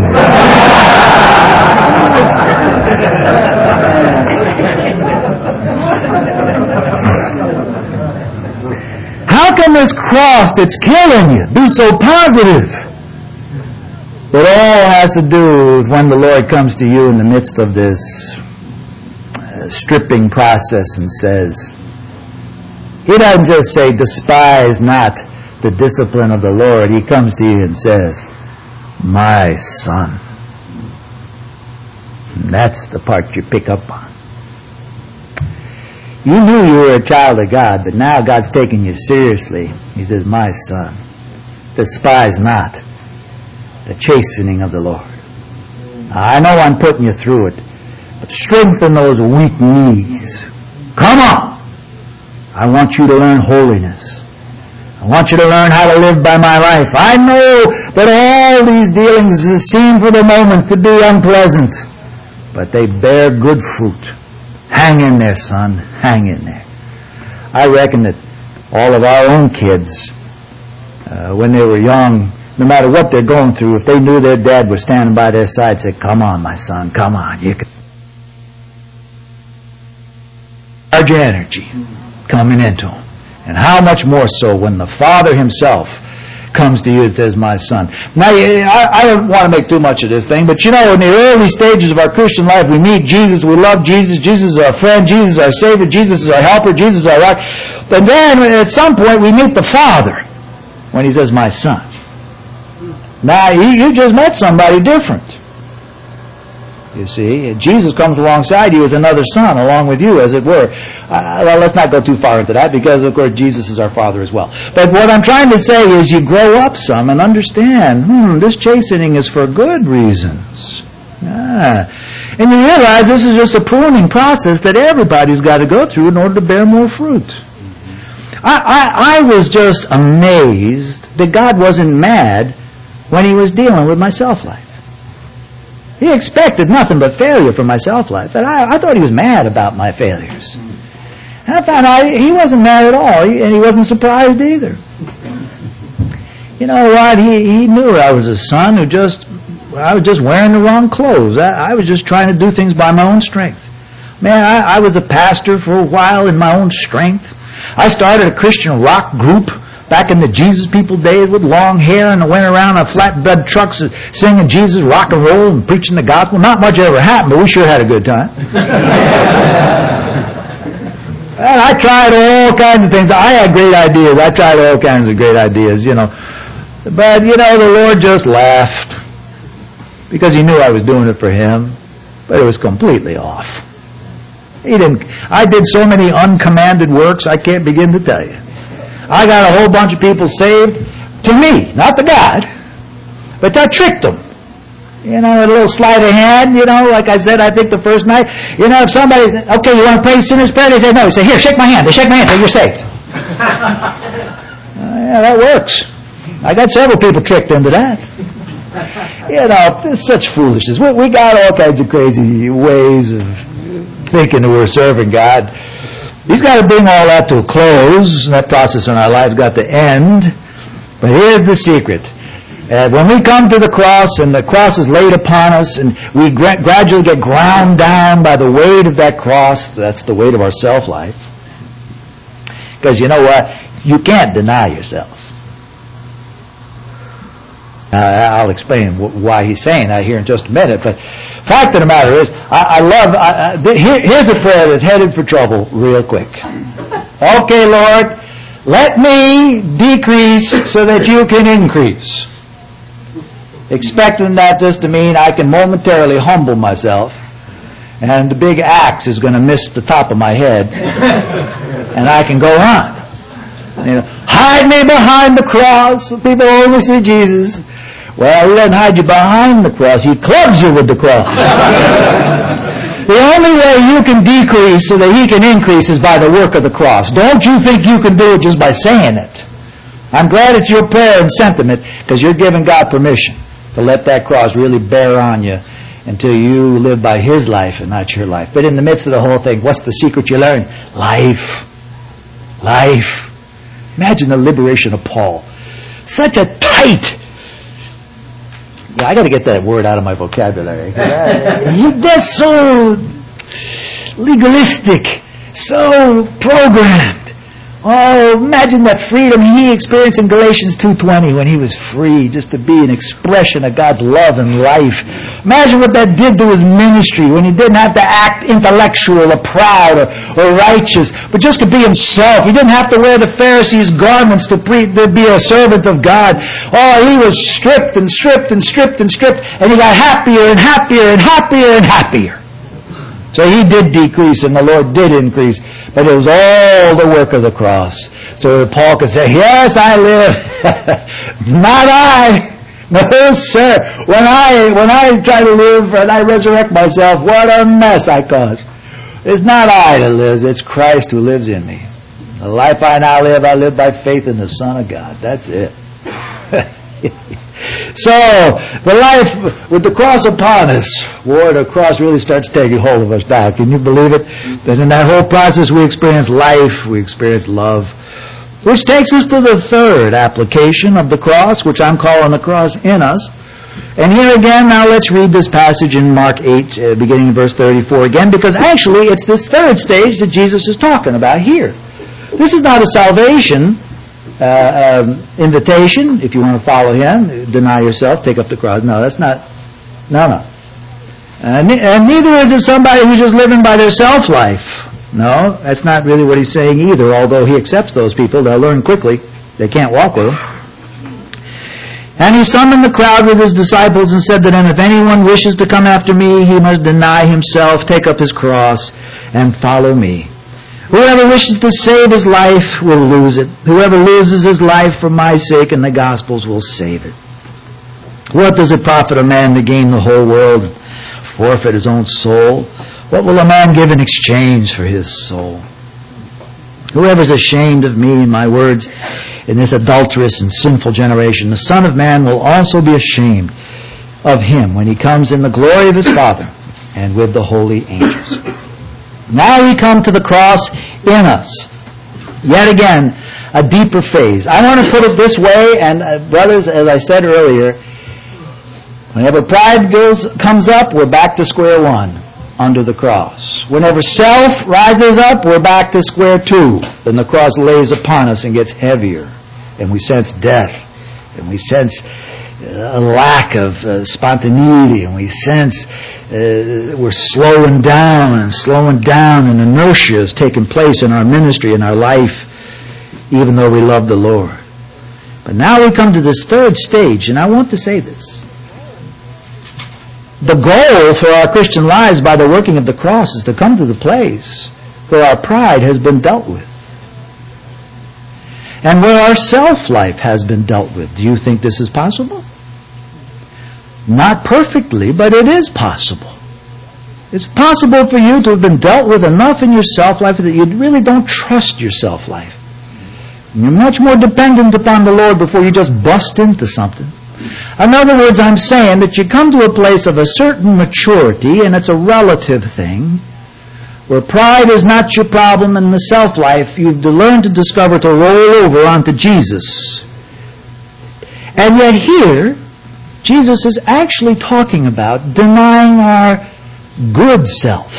How can this cross that's killing you be so positive? It all has to do with when the Lord comes to you in the midst of this uh, stripping process and says, He doesn't just say, despise not the discipline of the Lord. He comes to you and says, my son. And that's the part you pick up on. You knew you were a child of God, but now God's taking you seriously. He says, my son, despise not the chastening of the Lord. Now, I know I'm putting you through it, but strengthen those weak knees. Come on. I want you to learn holiness. I want you to learn how to live by my life. I know that all these dealings seem for the moment to be unpleasant, but they bear good fruit. Hang in there, son. Hang in there. I reckon that all of our own kids, uh, when they were young, no matter what they're going through, if they knew their dad was standing by their side, said, come on, my son, come on. You can large energy coming into them. And how much more so when the Father himself comes to you and says, my son. Now, I, I don't want to make too much of this thing, but you know, in the early stages of our Christian life, we meet Jesus, we love Jesus, Jesus is our friend, Jesus is our Savior, Jesus is our helper, Jesus is our rock. But then, at some point, we meet the Father when he says, my son. Now, you, you just met somebody different. You see, Jesus comes alongside you as another son, along with you, as it were. Uh, well, let's not go too far into that, because, of course, Jesus is our Father as well. But what I'm trying to say is you grow up some and understand, hmm, this chastening is for good reasons. Ah. And you realize this is just a pruning process that everybody's got to go through in order to bear more fruit. I, I, I was just amazed that God wasn't mad when he was dealing with my self-life. He expected nothing but failure from my self-life. But I, I thought he was mad about my failures. And I found out he wasn't mad at all, he, and he wasn't surprised either. You know what? He, he knew I was a son who just, I was just wearing the wrong clothes. I, I was just trying to do things by my own strength. Man, I, I was a pastor for a while in my own strength. I started a Christian rock group back in the Jesus People days with long hair, and I went around on flatbed trucks singing Jesus, rock and roll, and preaching the gospel. Not much ever happened, but we sure had a good time. And I tried all kinds of things. I had great ideas. I tried all kinds of great ideas, you know. But, you know, the Lord just laughed because he knew I was doing it for him, but it was completely off. He didn't. I did so many uncommanded works, I can't begin to tell you. I got a whole bunch of people saved to me, not to God. But I tricked them. You know, a little sleight of hand, you know, like I said, I think the first night. You know, if somebody, okay, you want to pray sinner's prayer? They say no. They say, here, shake my hand. They shake my hand, say, you're saved. uh, yeah, that works. I got several people tricked into that. You know, it's such foolishness. We, we got all kinds of crazy ways of thinking that we're serving God. He's got to bring all that to a close. That process in our lives got to end. But here's the secret. Uh, when we come to the cross and the cross is laid upon us and we gra- gradually get ground down by the weight of that cross, that's the weight of our self-life. Because you know what? You can't deny yourself. Uh, I'll explain wh- why he's saying that here in just a minute. But fact of the matter is, I, I love, I, I, th- here, here's a prayer that's headed for trouble real quick. Okay, Lord, let me decrease so that you can increase. Expecting that just to mean I can momentarily humble myself and the big axe is going to miss the top of my head and I can go on. You know, hide me behind the cross so people only see Jesus. Well, he doesn't hide you behind the cross. He clubs you with the cross. The only way you can decrease so that he can increase is by the work of the cross. Don't you think you can do it just by saying it. I'm glad it's your prayer and sentiment because you're giving God permission to let that cross really bear on you until you live by his life and not your life. But in the midst of the whole thing, what's the secret you learn? Life. Life. Imagine the liberation of Paul. Such a tight... Yeah, I got to get that word out of my vocabulary. He, that's so legalistic, so programmed. Oh, imagine that freedom he experienced in Galatians two twenty when he was free just to be an expression of God's love and life. Imagine what that did to his ministry when he didn't have to act intellectual or proud or, or righteous, but just to be himself. He didn't have to wear the Pharisees' garments to, pre- to be a servant of God. Oh, he was stripped and stripped and stripped and stripped, and he got happier and happier and happier and happier. So he did decrease and the Lord did increase, but it was all the work of the cross. So that Paul could say, yes, I live. Not I. No, sir. When I, when I try to live and I resurrect myself, what a mess I cause. It's not I that lives, it's Christ who lives in me. The life I now live, I live by faith in the Son of God. That's it. So, the life with the cross upon us, boy, the cross really starts taking hold of us now. Can you believe it? That in that whole process we experience life, we experience love. Which takes us to the third application of the cross, which I'm calling the cross in us. And here again, now let's read this passage in Mark eight, uh, beginning in verse thirty-four again, because actually it's this third stage that Jesus is talking about here. This is not a salvation Uh, um, invitation, if you want to follow him, deny yourself, take up the cross. No, that's not, no, no. Uh, ne- and neither is it somebody who's just living by their self-life. No, that's not really what he's saying either, although he accepts those people. They'll learn quickly. They can't walk with him. And he summoned the crowd with his disciples and said to them, if anyone wishes to come after me, he must deny himself, take up his cross, and follow me. Whoever wishes to save his life will lose it. Whoever loses his life for my sake and the gospel's will save it. What does it profit a man to gain the whole world and forfeit his own soul? What will a man give in exchange for his soul? Whoever's ashamed of me and my words in this adulterous and sinful generation, the Son of Man will also be ashamed of him when he comes in the glory of his Father and with the holy angels. Now we come to the cross in us. Yet again, a deeper phase. I want to put it this way, and uh, brothers, as I said earlier, whenever pride goes, comes up, we're back to square one under the cross. Whenever self rises up, we're back to square two. Then the cross lays upon us and gets heavier, and we sense death, and we sense a lack of uh, spontaneity, and we sense uh, we're slowing down and slowing down, and inertia is taking place in our ministry, in our life, even though we love the Lord. But now we come to this third stage, and I want to say this. The goal for our Christian lives by the working of the cross is to come to the place where our pride has been dealt with and where our self-life has been dealt with. Do you think this is possible? Not perfectly, but it is possible. It's possible for you to have been dealt with enough in your self-life that you really don't trust your self-life. You're much more dependent upon the Lord before you just bust into something. In other words, I'm saying that you come to a place of a certain maturity, and it's a relative thing, where pride is not your problem in the self-life. You've to learn to discover to roll over onto Jesus. And yet here, Jesus is actually talking about denying our good self.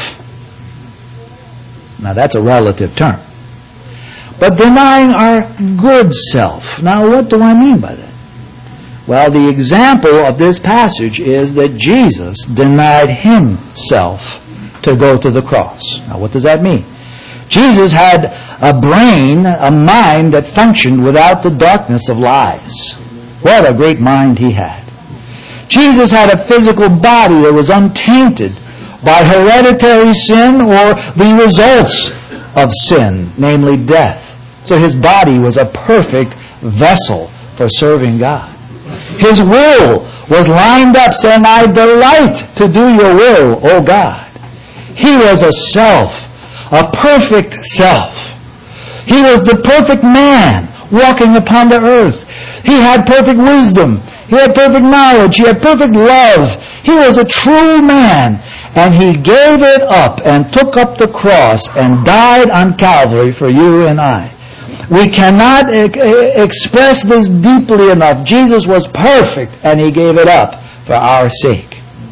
Now that's a relative term. But denying our good self. Now what do I mean by that? Well, the example of this passage is that Jesus denied himself to go to the cross. Now what does that mean? Jesus had a brain, a mind that functioned without the darkness of lies. What a great mind he had. Jesus had a physical body that was untainted by hereditary sin or the results of sin, namely death. So his body was a perfect vessel for serving God. His will was lined up saying, I delight to do your will, O God. He was a self, a perfect self. He was the perfect man walking upon the earth. He had perfect wisdom. He had perfect knowledge. He had perfect love. He was a true man. And he gave it up and took up the cross and died on Calvary for you and I. We cannot e- express this deeply enough. Jesus was perfect and he gave it up for our sake.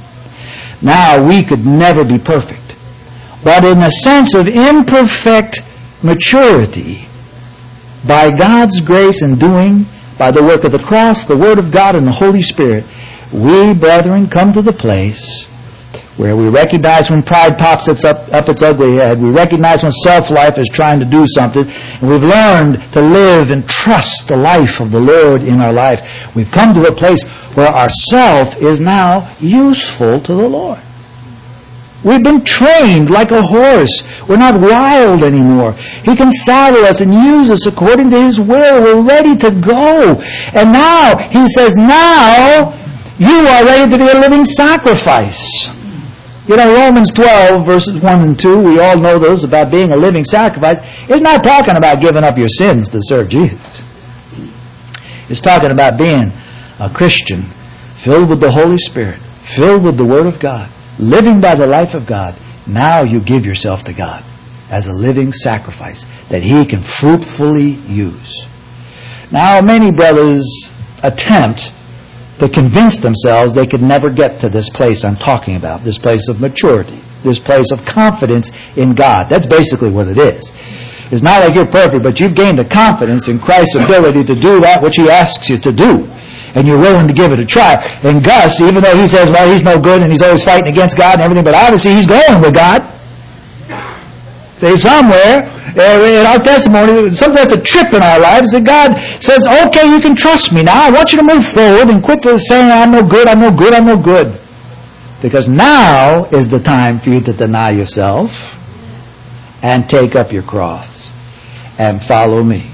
Now, we could never be perfect. But in a sense of imperfect maturity, by God's grace and doing, by the work of the cross, the Word of God, and the Holy Spirit, we, brethren, come to the place where we recognize when pride pops its up, up its ugly head. We recognize when self-life is trying to do something. And we've learned to live and trust the life of the Lord in our lives. We've come to a place where our self is now useful to the Lord. We've been trained like a horse. We're not wild anymore. He can saddle us and use us according to His will. We're ready to go. And now, He says, now you are ready to be a living sacrifice. You know, Romans twelve, verses one and two, we all know those about being a living sacrifice. It's not talking about giving up your sins to serve Jesus. It's talking about being a Christian, filled with the Holy Spirit, filled with the Word of God, living by the life of God. Now you give yourself to God as a living sacrifice that He can fruitfully use. Now, many brothers attempt to convince themselves they could never get to this place I'm talking about, this place of maturity, this place of confidence in God. That's basically what it is. It's not like you're perfect, but you've gained a confidence in Christ's ability to do that which He asks you to do. And you're willing to give it a try. And Gus, even though he says, well, he's no good and he's always fighting against God and everything, but obviously he's going with God. See, somewhere in our testimony, sometimes a trip in our lives that God says, okay, you can trust me now. I want you to move forward and quit saying, I'm no good, I'm no good, I'm no good. Because now is the time for you to deny yourself and take up your cross and follow me.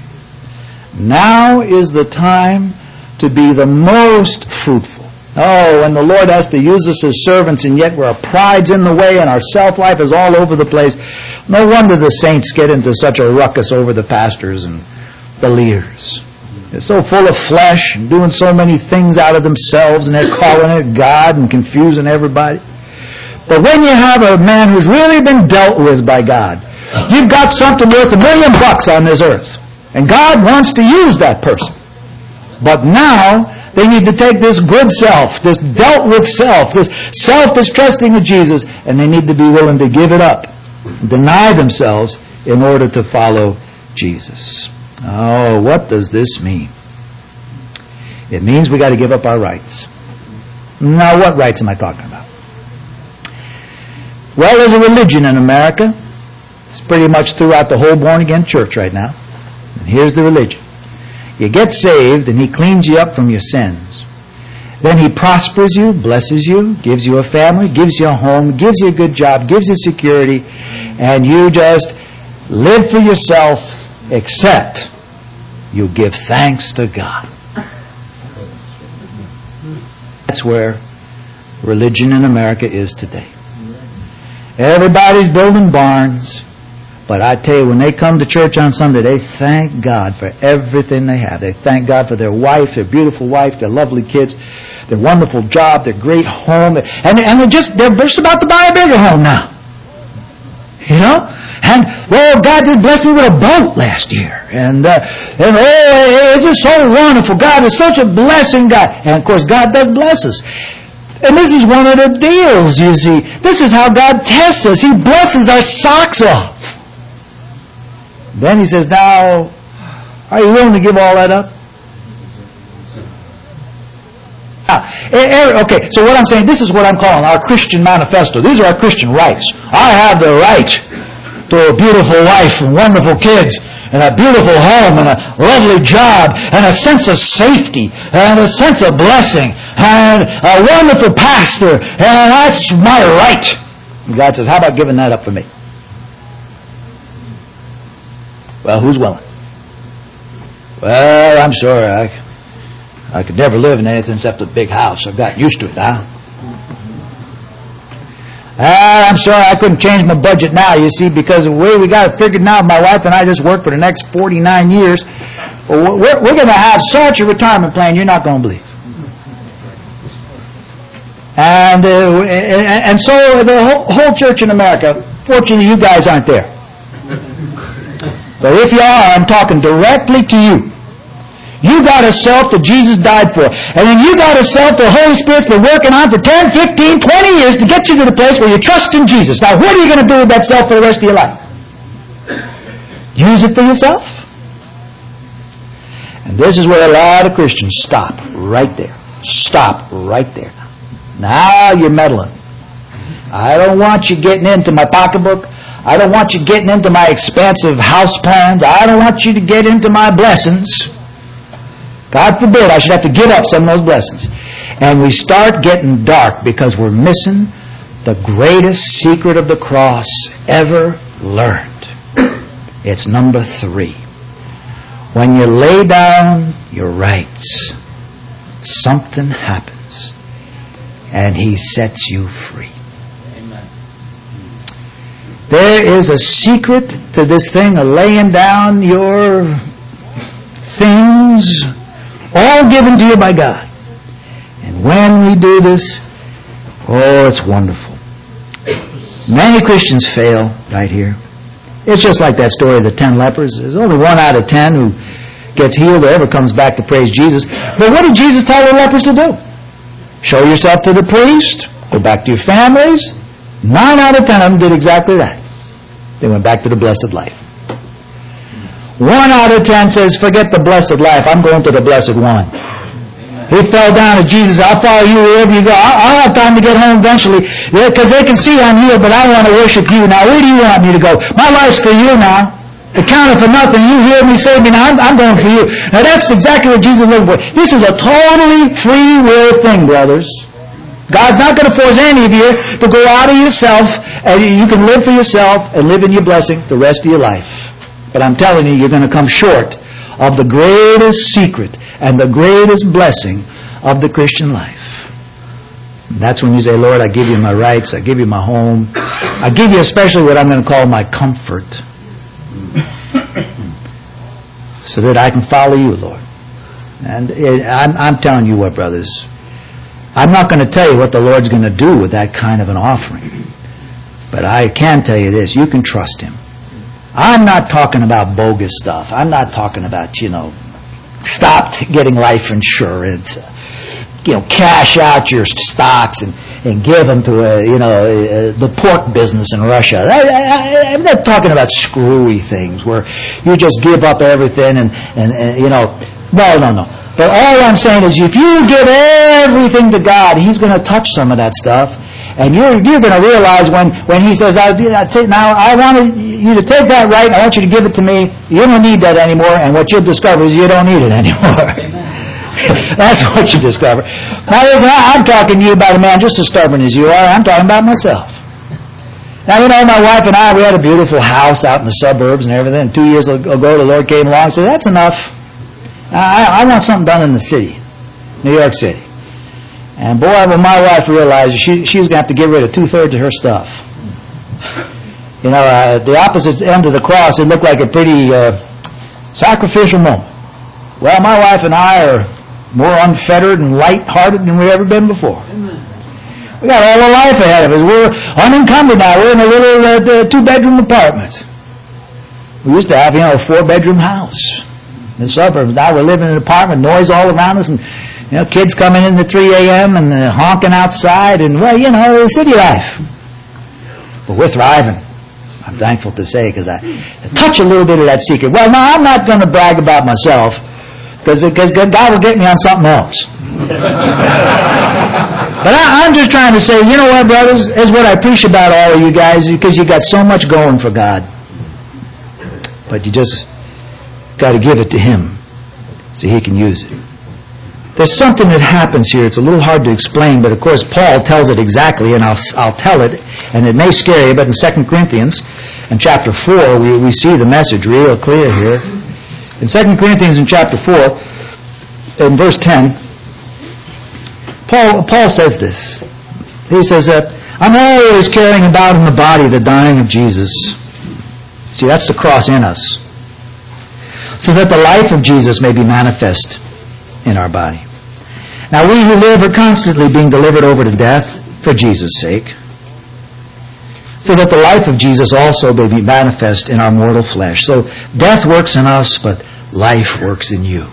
Now is the time to be the most fruitful. Oh, when the Lord has to use us as servants and yet our pride's in the way and our self-life is all over the place, no wonder the saints get into such a ruckus over the pastors and the leaders. They're so full of flesh and doing so many things out of themselves and they're calling it God and confusing everybody. But when you have a man who's really been dealt with by God, you've got something worth a million bucks on this earth. And God wants to use that person. But now, they need to take this good self, this dealt with self, this self that's trusting in Jesus, and they need to be willing to give it up, deny themselves in order to follow Jesus. Oh, what does this mean? It means we got to give up our rights. Now, what rights am I talking about? Well, there's a religion in America. It's pretty much throughout the whole born-again church right now. And here's the religion. You get saved and He cleans you up from your sins. Then He prospers you, blesses you, gives you a family, gives you a home, gives you a good job, gives you security, and you just live for yourself, except you give thanks to God. That's where religion in America is today. Everybody's building barns. But I tell you, when they come to church on Sunday, they thank God for everything they have. They thank God for their wife, their beautiful wife, their lovely kids. their wonderful job, their great home, and, and they're just, they're just about to buy a bigger home now. You know? And, well, God just blessed me with a boat last year. And, uh, and oh, it's just so wonderful. God is such a blessing God. And, of course, God does bless us. And this is one of the deals, you see. This is how God tests us. He blesses our socks off. Then He says, now, are you willing to give all that up? Ah, okay, so what I'm saying, this is what I'm calling our Christian manifesto. These are our Christian rights. I have the right to a beautiful wife and wonderful kids and a beautiful home and a lovely job and a sense of safety and a sense of blessing and a wonderful pastor, and that's my right. And God says, how about giving that up for me? Well, who's willing? Well, I'm sorry, I, I could never live in anything except a big house. I've gotten used to it now. Ah, I'm sorry, I couldn't change my budget now, you see, because the way we got it figured now, my wife and I just work for the next forty-nine years. We're, we're going to have such a retirement plan you're not going to believe. And uh, and so the whole, whole church in America, fortunately you guys aren't there. But if you are, I'm talking directly to you. You got a self that Jesus died for. And then you got a self the Holy Spirit's been working on for ten, fifteen, twenty years to get you to the place where you trust in Jesus. Now, what are you going to do with that self for the rest of your life? Use it for yourself? And this is where a lot of Christians stop right there. Stop right there. Now you're meddling. I don't want you getting into my pocketbook. I don't want you getting into my expansive house plans. I don't want you to get into my blessings. God forbid I should have to give up some of those blessings. And we start getting dark because we're missing the greatest secret of the cross ever learned. It's number three. When you lay down your rights, something happens. And He sets you free. Amen. There is a secret to this thing of laying down your things, all given to you by God. And when we do this, oh, it's wonderful. Many Christians fail right here. It's just like that story of the ten lepers. There's only one out of ten who gets healed or ever comes back to praise Jesus. But what did Jesus tell the lepers to do? Show yourself to the priest. Go back to your families. Nine out of ten of them did exactly that. They went back to the blessed life. One out of ten says, forget the blessed life. I'm going to the blessed one. He fell down to Jesus. I'll follow you wherever you go. I'll, I'll have time to get home eventually because they can see I'm healed, but I want to worship you. Now, where do you want me to go? My life's for you now. It counted for nothing. You healed me, saved me. Now I'm, I'm going for you. Now, that's exactly what Jesus is looking for. This is a totally free will thing, brothers. God's not going to force any of you to go out of yourself, and you can live for yourself and live in your blessing the rest of your life. But I'm telling you, you're going to come short of the greatest secret and the greatest blessing of the Christian life. And that's when you say, Lord, I give you my rights, I give you my home, I give you especially what I'm going to call my comfort, so that I can follow you, Lord. And it, I'm, I'm telling you what, brothers, I'm not going to tell you what the Lord's going to do with that kind of an offering. But I can tell you this, you can trust Him. I'm not talking about bogus stuff. I'm not talking about, you know, stop getting life insurance, you know, cash out your stocks and, and give them to, a, you know, a, a, the pork business in Russia. I, I, I'm not talking about screwy things where you just give up everything and, and, and, you know, no, no, no. But all I'm saying is if you give everything to God, He's going to touch some of that stuff. And you're, you're going to realize when, when He says, I, I take, now I want you to take that right, I want you to give it to me, you don't need that anymore, and what you'll discover is you don't need it anymore. That's what you discover. Now listen, I, I'm talking to you about a man just as stubborn as you are, I'm talking about myself. Now you know, my wife and I, we had a beautiful house out in the suburbs and everything, and two years ago the Lord came along and said, that's enough. I, I want something done in the city, New York City. And boy, when my wife realized she, she was going to have to get rid of two-thirds of her stuff. You know, uh, at the opposite end of the cross, it looked like a pretty uh, sacrificial moment. Well, my wife and I are more unfettered and light-hearted than we've ever been before. We got all the life ahead of us. We're unencumbered now. We're in a little uh, two-bedroom apartment. We used to have, you know, a four-bedroom house in the suburbs. Now we're living in an apartment, noise all around us, and, you know, kids coming in at three a.m. and uh, honking outside, and, well, you know, city life. But we're thriving. I'm thankful to say, because I touch a little bit of that secret. Well, now, I'm not going to brag about myself, because God will get me on something else. But I, I'm just trying to say, you know what, brothers, is what I appreciate about all of you guys, because you got so much going for God. But you just got to give it to Him so He can use it. There's something that happens here. It's a little hard to explain, but of course Paul tells it exactly, and I'll, I'll tell it, and it may scare you, but in Second Corinthians, in chapter four, we, we see the message real clear here. In Second Corinthians in chapter four, in verse ten, Paul, Paul says this. He says that, I'm always carrying about in the body the dying of Jesus. See, that's the cross in us. So that the life of Jesus may be manifest in our body. Now we who live are constantly being delivered over to death for Jesus' sake, so that the life of Jesus also may be manifest in our mortal flesh. So death works in us, but life works in you.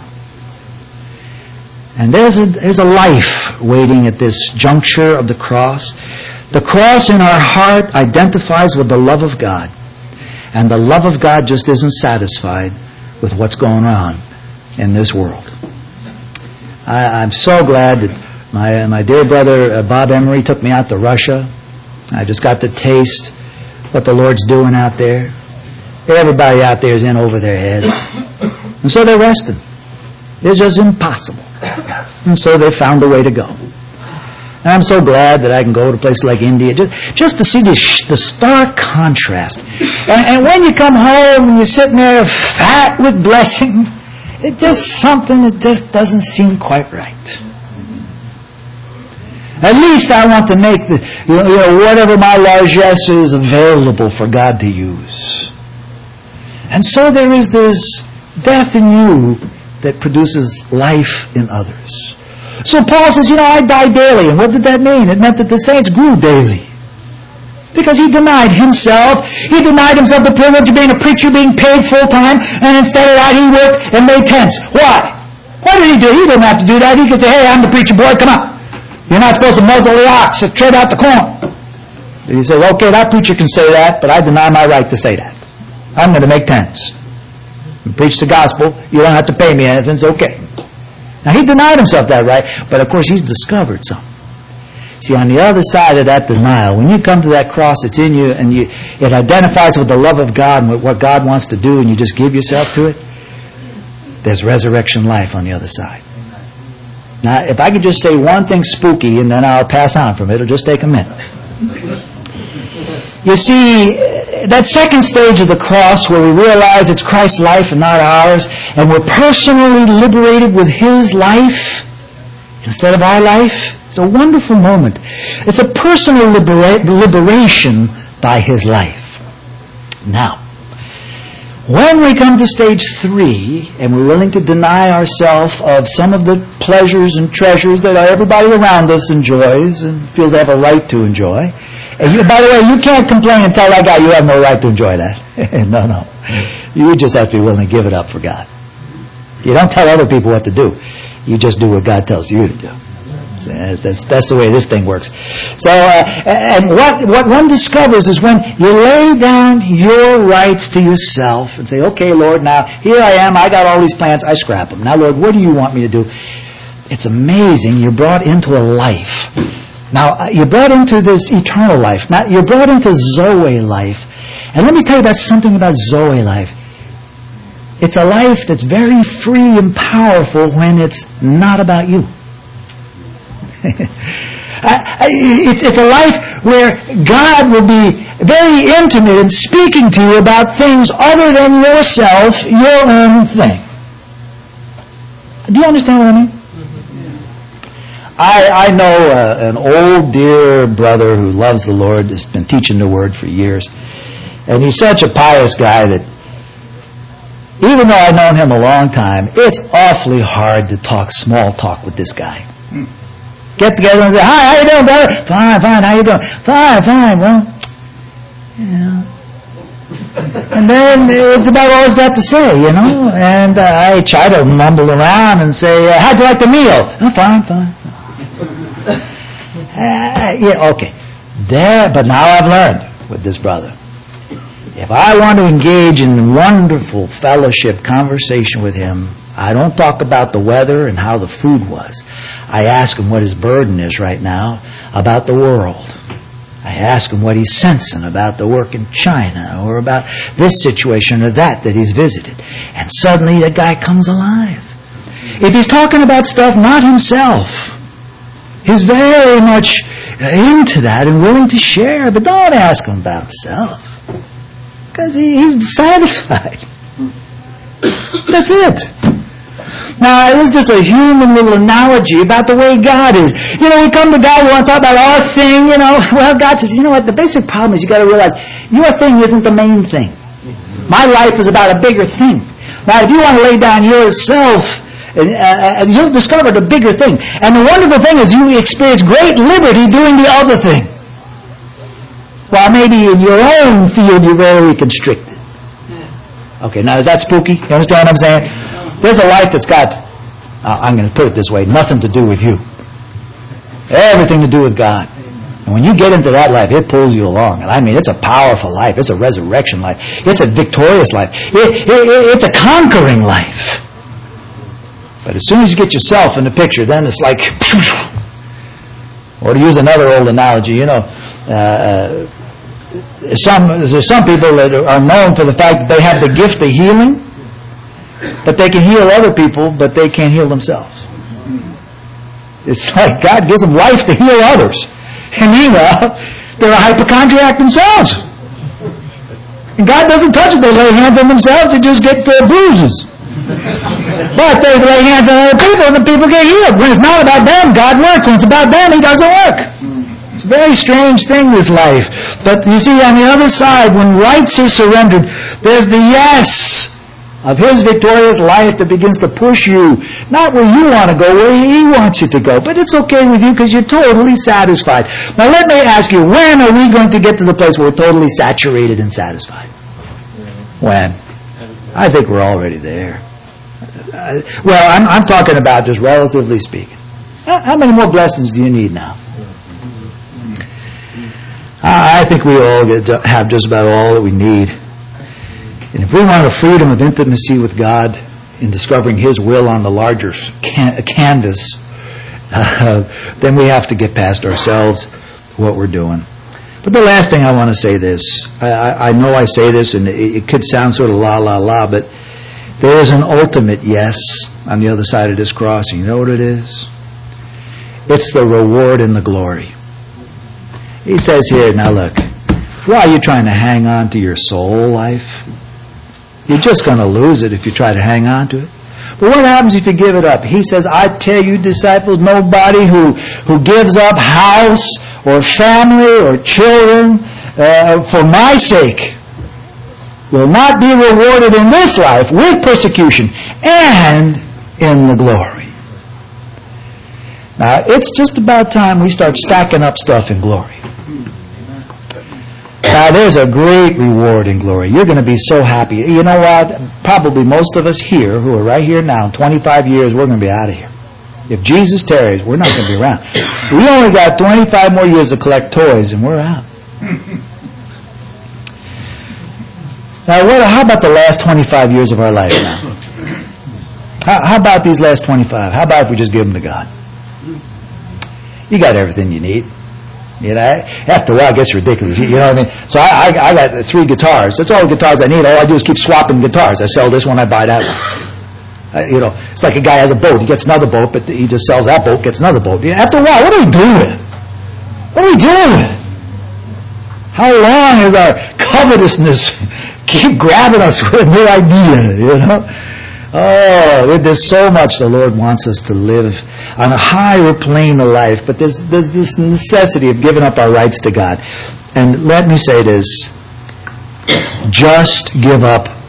And there's a, there's a life waiting at this juncture of the cross. The cross in our heart identifies with the love of God. And the love of God just isn't satisfied with what's going on in this world. I, I'm so glad that my my dear brother uh, Bob Emery took me out to Russia. I just got to taste what the Lord's doing out there. Everybody out there is in over their heads. And so they're resting. It's just impossible. And so they found a way to go. And I'm so glad that I can go to places like India just, just to see the, sh- the stark contrast. And, and when you come home and you're sitting there fat with blessing, it's just something that just doesn't seem quite right. At least I want to make the, you know, you know, whatever my largesse is available for God to use. And so there is this death in you that produces life in others. So Paul says, you know, I die daily. And what did that mean? It meant that the saints grew daily. Because he denied himself. He denied himself the privilege of being a preacher, being paid full time, and instead of that he worked and made tents. Why? What did he do? He didn't have to do that. He could say, hey, I'm the preacher boy, come on. You're not supposed to muzzle the ox or tread out the corn. And he says, okay, that preacher can say that, but I deny my right to say that. I'm going to make tents. And preach the gospel. You don't have to pay me anything. It's okay. Now, he denied himself that right, but of course he's discovered something. See, on the other side of that denial, when you come to that cross, it's in you, and you, it identifies with the love of God and with what God wants to do, and you just give yourself to it, there's resurrection life on the other side. Now, if I could just say one thing spooky, and then I'll pass on from it, it'll just take a minute. You see, that second stage of the cross where we realize it's Christ's life and not ours, and we're personally liberated with His life instead of our life, it's a wonderful moment. It's a personal libera- liberation by His life. Now, when we come to stage three, and we're willing to deny ourselves of some of the pleasures and treasures that everybody around us enjoys and feels they have a right to enjoy. And you, by the way, you can't complain and tell that guy you have no right to enjoy that. no, no. You just have to be willing to give it up for God. You don't tell other people what to do. You just do what God tells you to do. That's, that's the way this thing works. So, uh, and what, what one discovers is when you lay down your rights to yourself and say, okay, Lord, now here I am, I got all these plans, I scrap them. Now, Lord, what do you want me to do? It's amazing. You're brought into a life. Now, you're brought into this eternal life. Now, you're brought into Zoe life. And let me tell you about something about Zoe life. It's a life that's very free and powerful when it's not about you. it's, it's a life where God will be very intimate in speaking to you about things other than yourself, your own thing. Do you understand what I mean? I, I know uh, an old dear brother who loves the Lord, has been teaching the Word for years. And he's such a pious guy that even though I've known him a long time, it's awfully hard to talk small talk with this guy. Get together and say, hi, how you doing, brother? Fine, fine, how you doing? Fine, fine, well, yeah. And then it's about all he's got to say, you know. And uh, I try to mumble around and say, uh, how'd you like the meal? Oh, fine, fine. Uh, yeah, okay. There, but now I've learned with this brother. If I want to engage in wonderful fellowship conversation with him, I don't talk about the weather and how the food was. I ask him what his burden is right now about the world. I ask him what he's sensing about the work in China or about this situation or that that he's visited. And suddenly the guy comes alive. If he's talking about stuff not himself, he's very much into that and willing to share, but don't ask him about himself. Because he, he's satisfied. That's it. Now, it was just a human little analogy about the way God is. You know, we come to God, we want to talk about our thing, you know. Well, God says, you know what, the basic problem is you got to realize your thing isn't the main thing. My life is about a bigger thing. Now, if you want to lay down yourself, and, uh, you'll discover the bigger thing. And the wonderful thing is you experience great liberty doing the other thing. While maybe in your own field you're very constricted. Okay, now is that spooky? You understand what I'm saying? There's a life that's got, uh, I'm going to put it this way, nothing to do with you. Everything to do with God. And when you get into that life, it pulls you along. And I mean, it's a powerful life. It's a resurrection life. It's a victorious life. It, it, it, it's a conquering life. But as soon as you get yourself in the picture, then it's like, or to use another old analogy, you know, uh, some, there's some people that are known for the fact that they have the gift of healing, but they can heal other people, but they can't heal themselves. It's like God gives them life to heal others. And meanwhile, they're a hypochondriac themselves. And God doesn't touch it. They lay hands on themselves, they just get uh, bruises. But they lay hands on other people, and the people get healed. When it's not about them, God works. When it's about them, He doesn't work. It's a very strange thing, this life. But you see, on the other side, when rights are surrendered, there's the yes of His victorious life that begins to push you, not where you want to go, where He wants you to go. But it's okay with you because you're totally satisfied. Now let me ask you, when are we going to get to the place where we're totally saturated and satisfied? When? I think we're already there. Uh, well, I'm, I'm talking about just relatively speaking. How, how many more blessings do you need now? I, I think we all get to have just about all that we need. And if we want a freedom of intimacy with God in discovering His will on the larger can- canvas, uh, then we have to get past ourselves, what we're doing. But the last thing I want to say this, I, I, I know I say this and it, it could sound sort of la la la, but there is an ultimate yes on the other side of this cross. You know what it is? It's the reward and the glory. He says here, now look, why are you trying to hang on to your soul life? You're just going to lose it if you try to hang on to it. But what happens if you give it up? He says, I tell you, disciples, nobody who, who gives up house or family or children uh, for my sake will not be rewarded in this life with persecution and in the glory. Now, it's just about time we start stacking up stuff in glory. Now, there's a great reward in glory. You're going to be so happy. You know what? Probably most of us here, who are right here now, in twenty-five years, we're going to be out of here. If Jesus tarries, we're not going to be around. We only got twenty-five more years to collect toys, and we're out. Now, what, how about the last twenty-five years of our life now? How, how about these last twenty-five? How about if we just give them to God? You got everything you need. You know, after a while it gets ridiculous. You know what I mean? So I, I, I got three guitars. That's all the guitars I need. All I do is keep swapping guitars. I sell this one, I buy that one. Uh, you know, it's like a guy has a boat. He gets another boat, but he just sells that boat, gets another boat. You know, after a while, what are we doing? What are we doing? How long is our covetousness keep grabbing us with a new idea, you know? Oh, there's so much the Lord wants us to live on a higher plane of life, but there's, there's this necessity of giving up our rights to God. And let me say this, just give up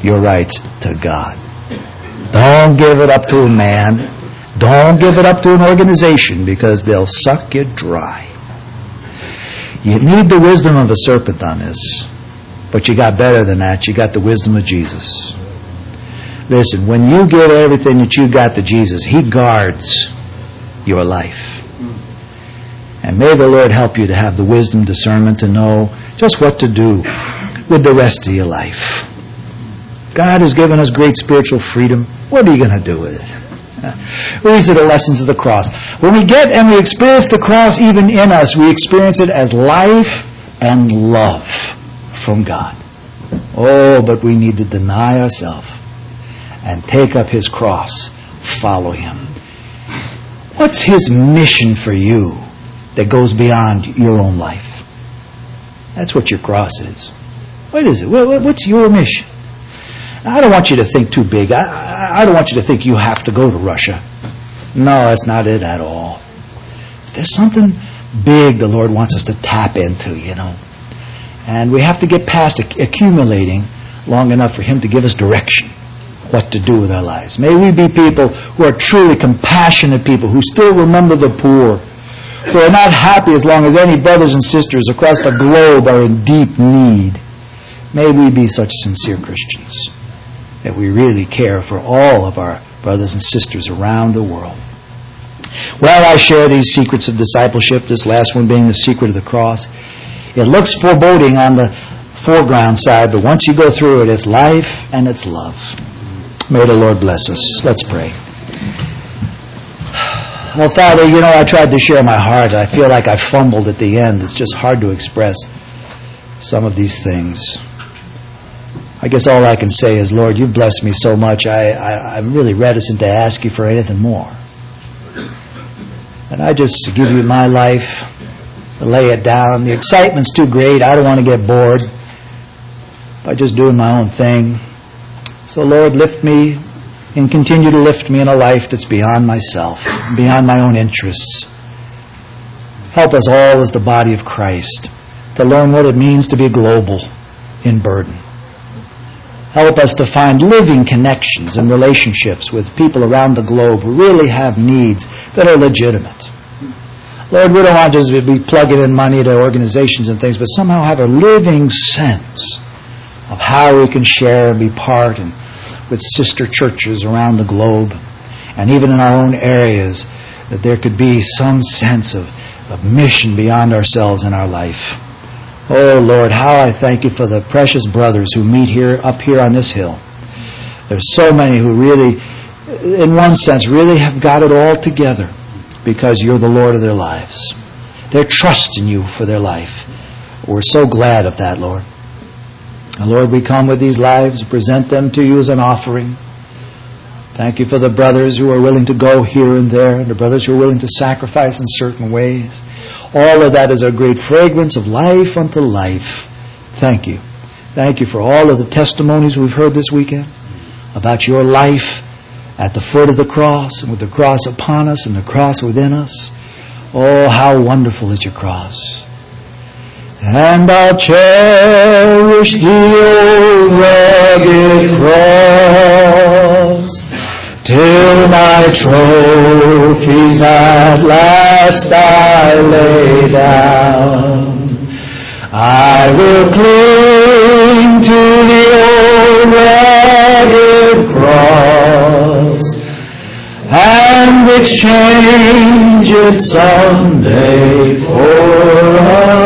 your rights to God. Don't give it up to a man. Don't give it up to an organization, because they'll suck you dry. You need the wisdom of a serpent on this. But you got better than that. You got the wisdom of Jesus. Listen, when you give everything that you got to Jesus, He guards your life. And may the Lord help you to have the wisdom, discernment to know just what to do with the rest of your life. God has given us great spiritual freedom. What are you going to do with it? These are the lessons of the cross. When we get and we experience the cross even in us, we experience it as life and love from God. Oh, but we need to deny ourselves and take up His cross, follow Him. What's His mission for you that goes beyond your own life? That's what your cross is. What is it? What's your mission? I don't want you to think too big. I, I don't want you to think you have to go to Russia. No, that's not it at all. There's something big the Lord wants us to tap into, you know. And we have to get past accumulating long enough for Him to give us direction, what to do with our lives. May we be people who are truly compassionate people, who still remember the poor, who are not happy as long as any brothers and sisters across the globe are in deep need. May we be such sincere Christians that we really care for all of our brothers and sisters around the world. Well, I share these secrets of discipleship, this last one being the secret of the cross. It looks foreboding on the foreground side, but once you go through it, it's life and it's love. May the Lord bless us. Let's pray. Oh, Father, you know, I tried to share my heart. I feel like I fumbled at the end. It's just hard to express some of these things. I guess all I can say is, Lord, you've blessed me so much, I, I, I'm really reticent to ask you for anything more. And I just give you my life, lay it down. The excitement's too great. I don't want to get bored by just doing my own thing. So, Lord, lift me and continue to lift me in a life that's beyond myself, beyond my own interests. Help us all as the body of Christ to learn what it means to be global in burden. Help us to find living connections and relationships with people around the globe who really have needs that are legitimate. Lord, we don't want to just be plugging in money to organizations and things, but somehow have a living sense of how we can share and be part and with sister churches around the globe, and even in our own areas, that there could be some sense of, of mission beyond ourselves in our life. Oh, Lord, how I thank you for the precious brothers who meet here, up here on this hill. There's so many who really, in one sense, really have got it all together because you're the Lord of their lives. They're trusting you for their life. We're so glad of that, Lord. And Lord, we come with these lives, present them to you as an offering. Thank you for the brothers who are willing to go here and there, and the brothers who are willing to sacrifice in certain ways. All of that is a great fragrance of life unto life. Thank you. Thank you for all of the testimonies we've heard this weekend about your life at the foot of the cross, and with the cross upon us and the cross within us. Oh, how wonderful is your cross. And I'll cherish the old rugged cross till my trophies at last I lay down. I will cling to the old rugged cross and exchange it someday for a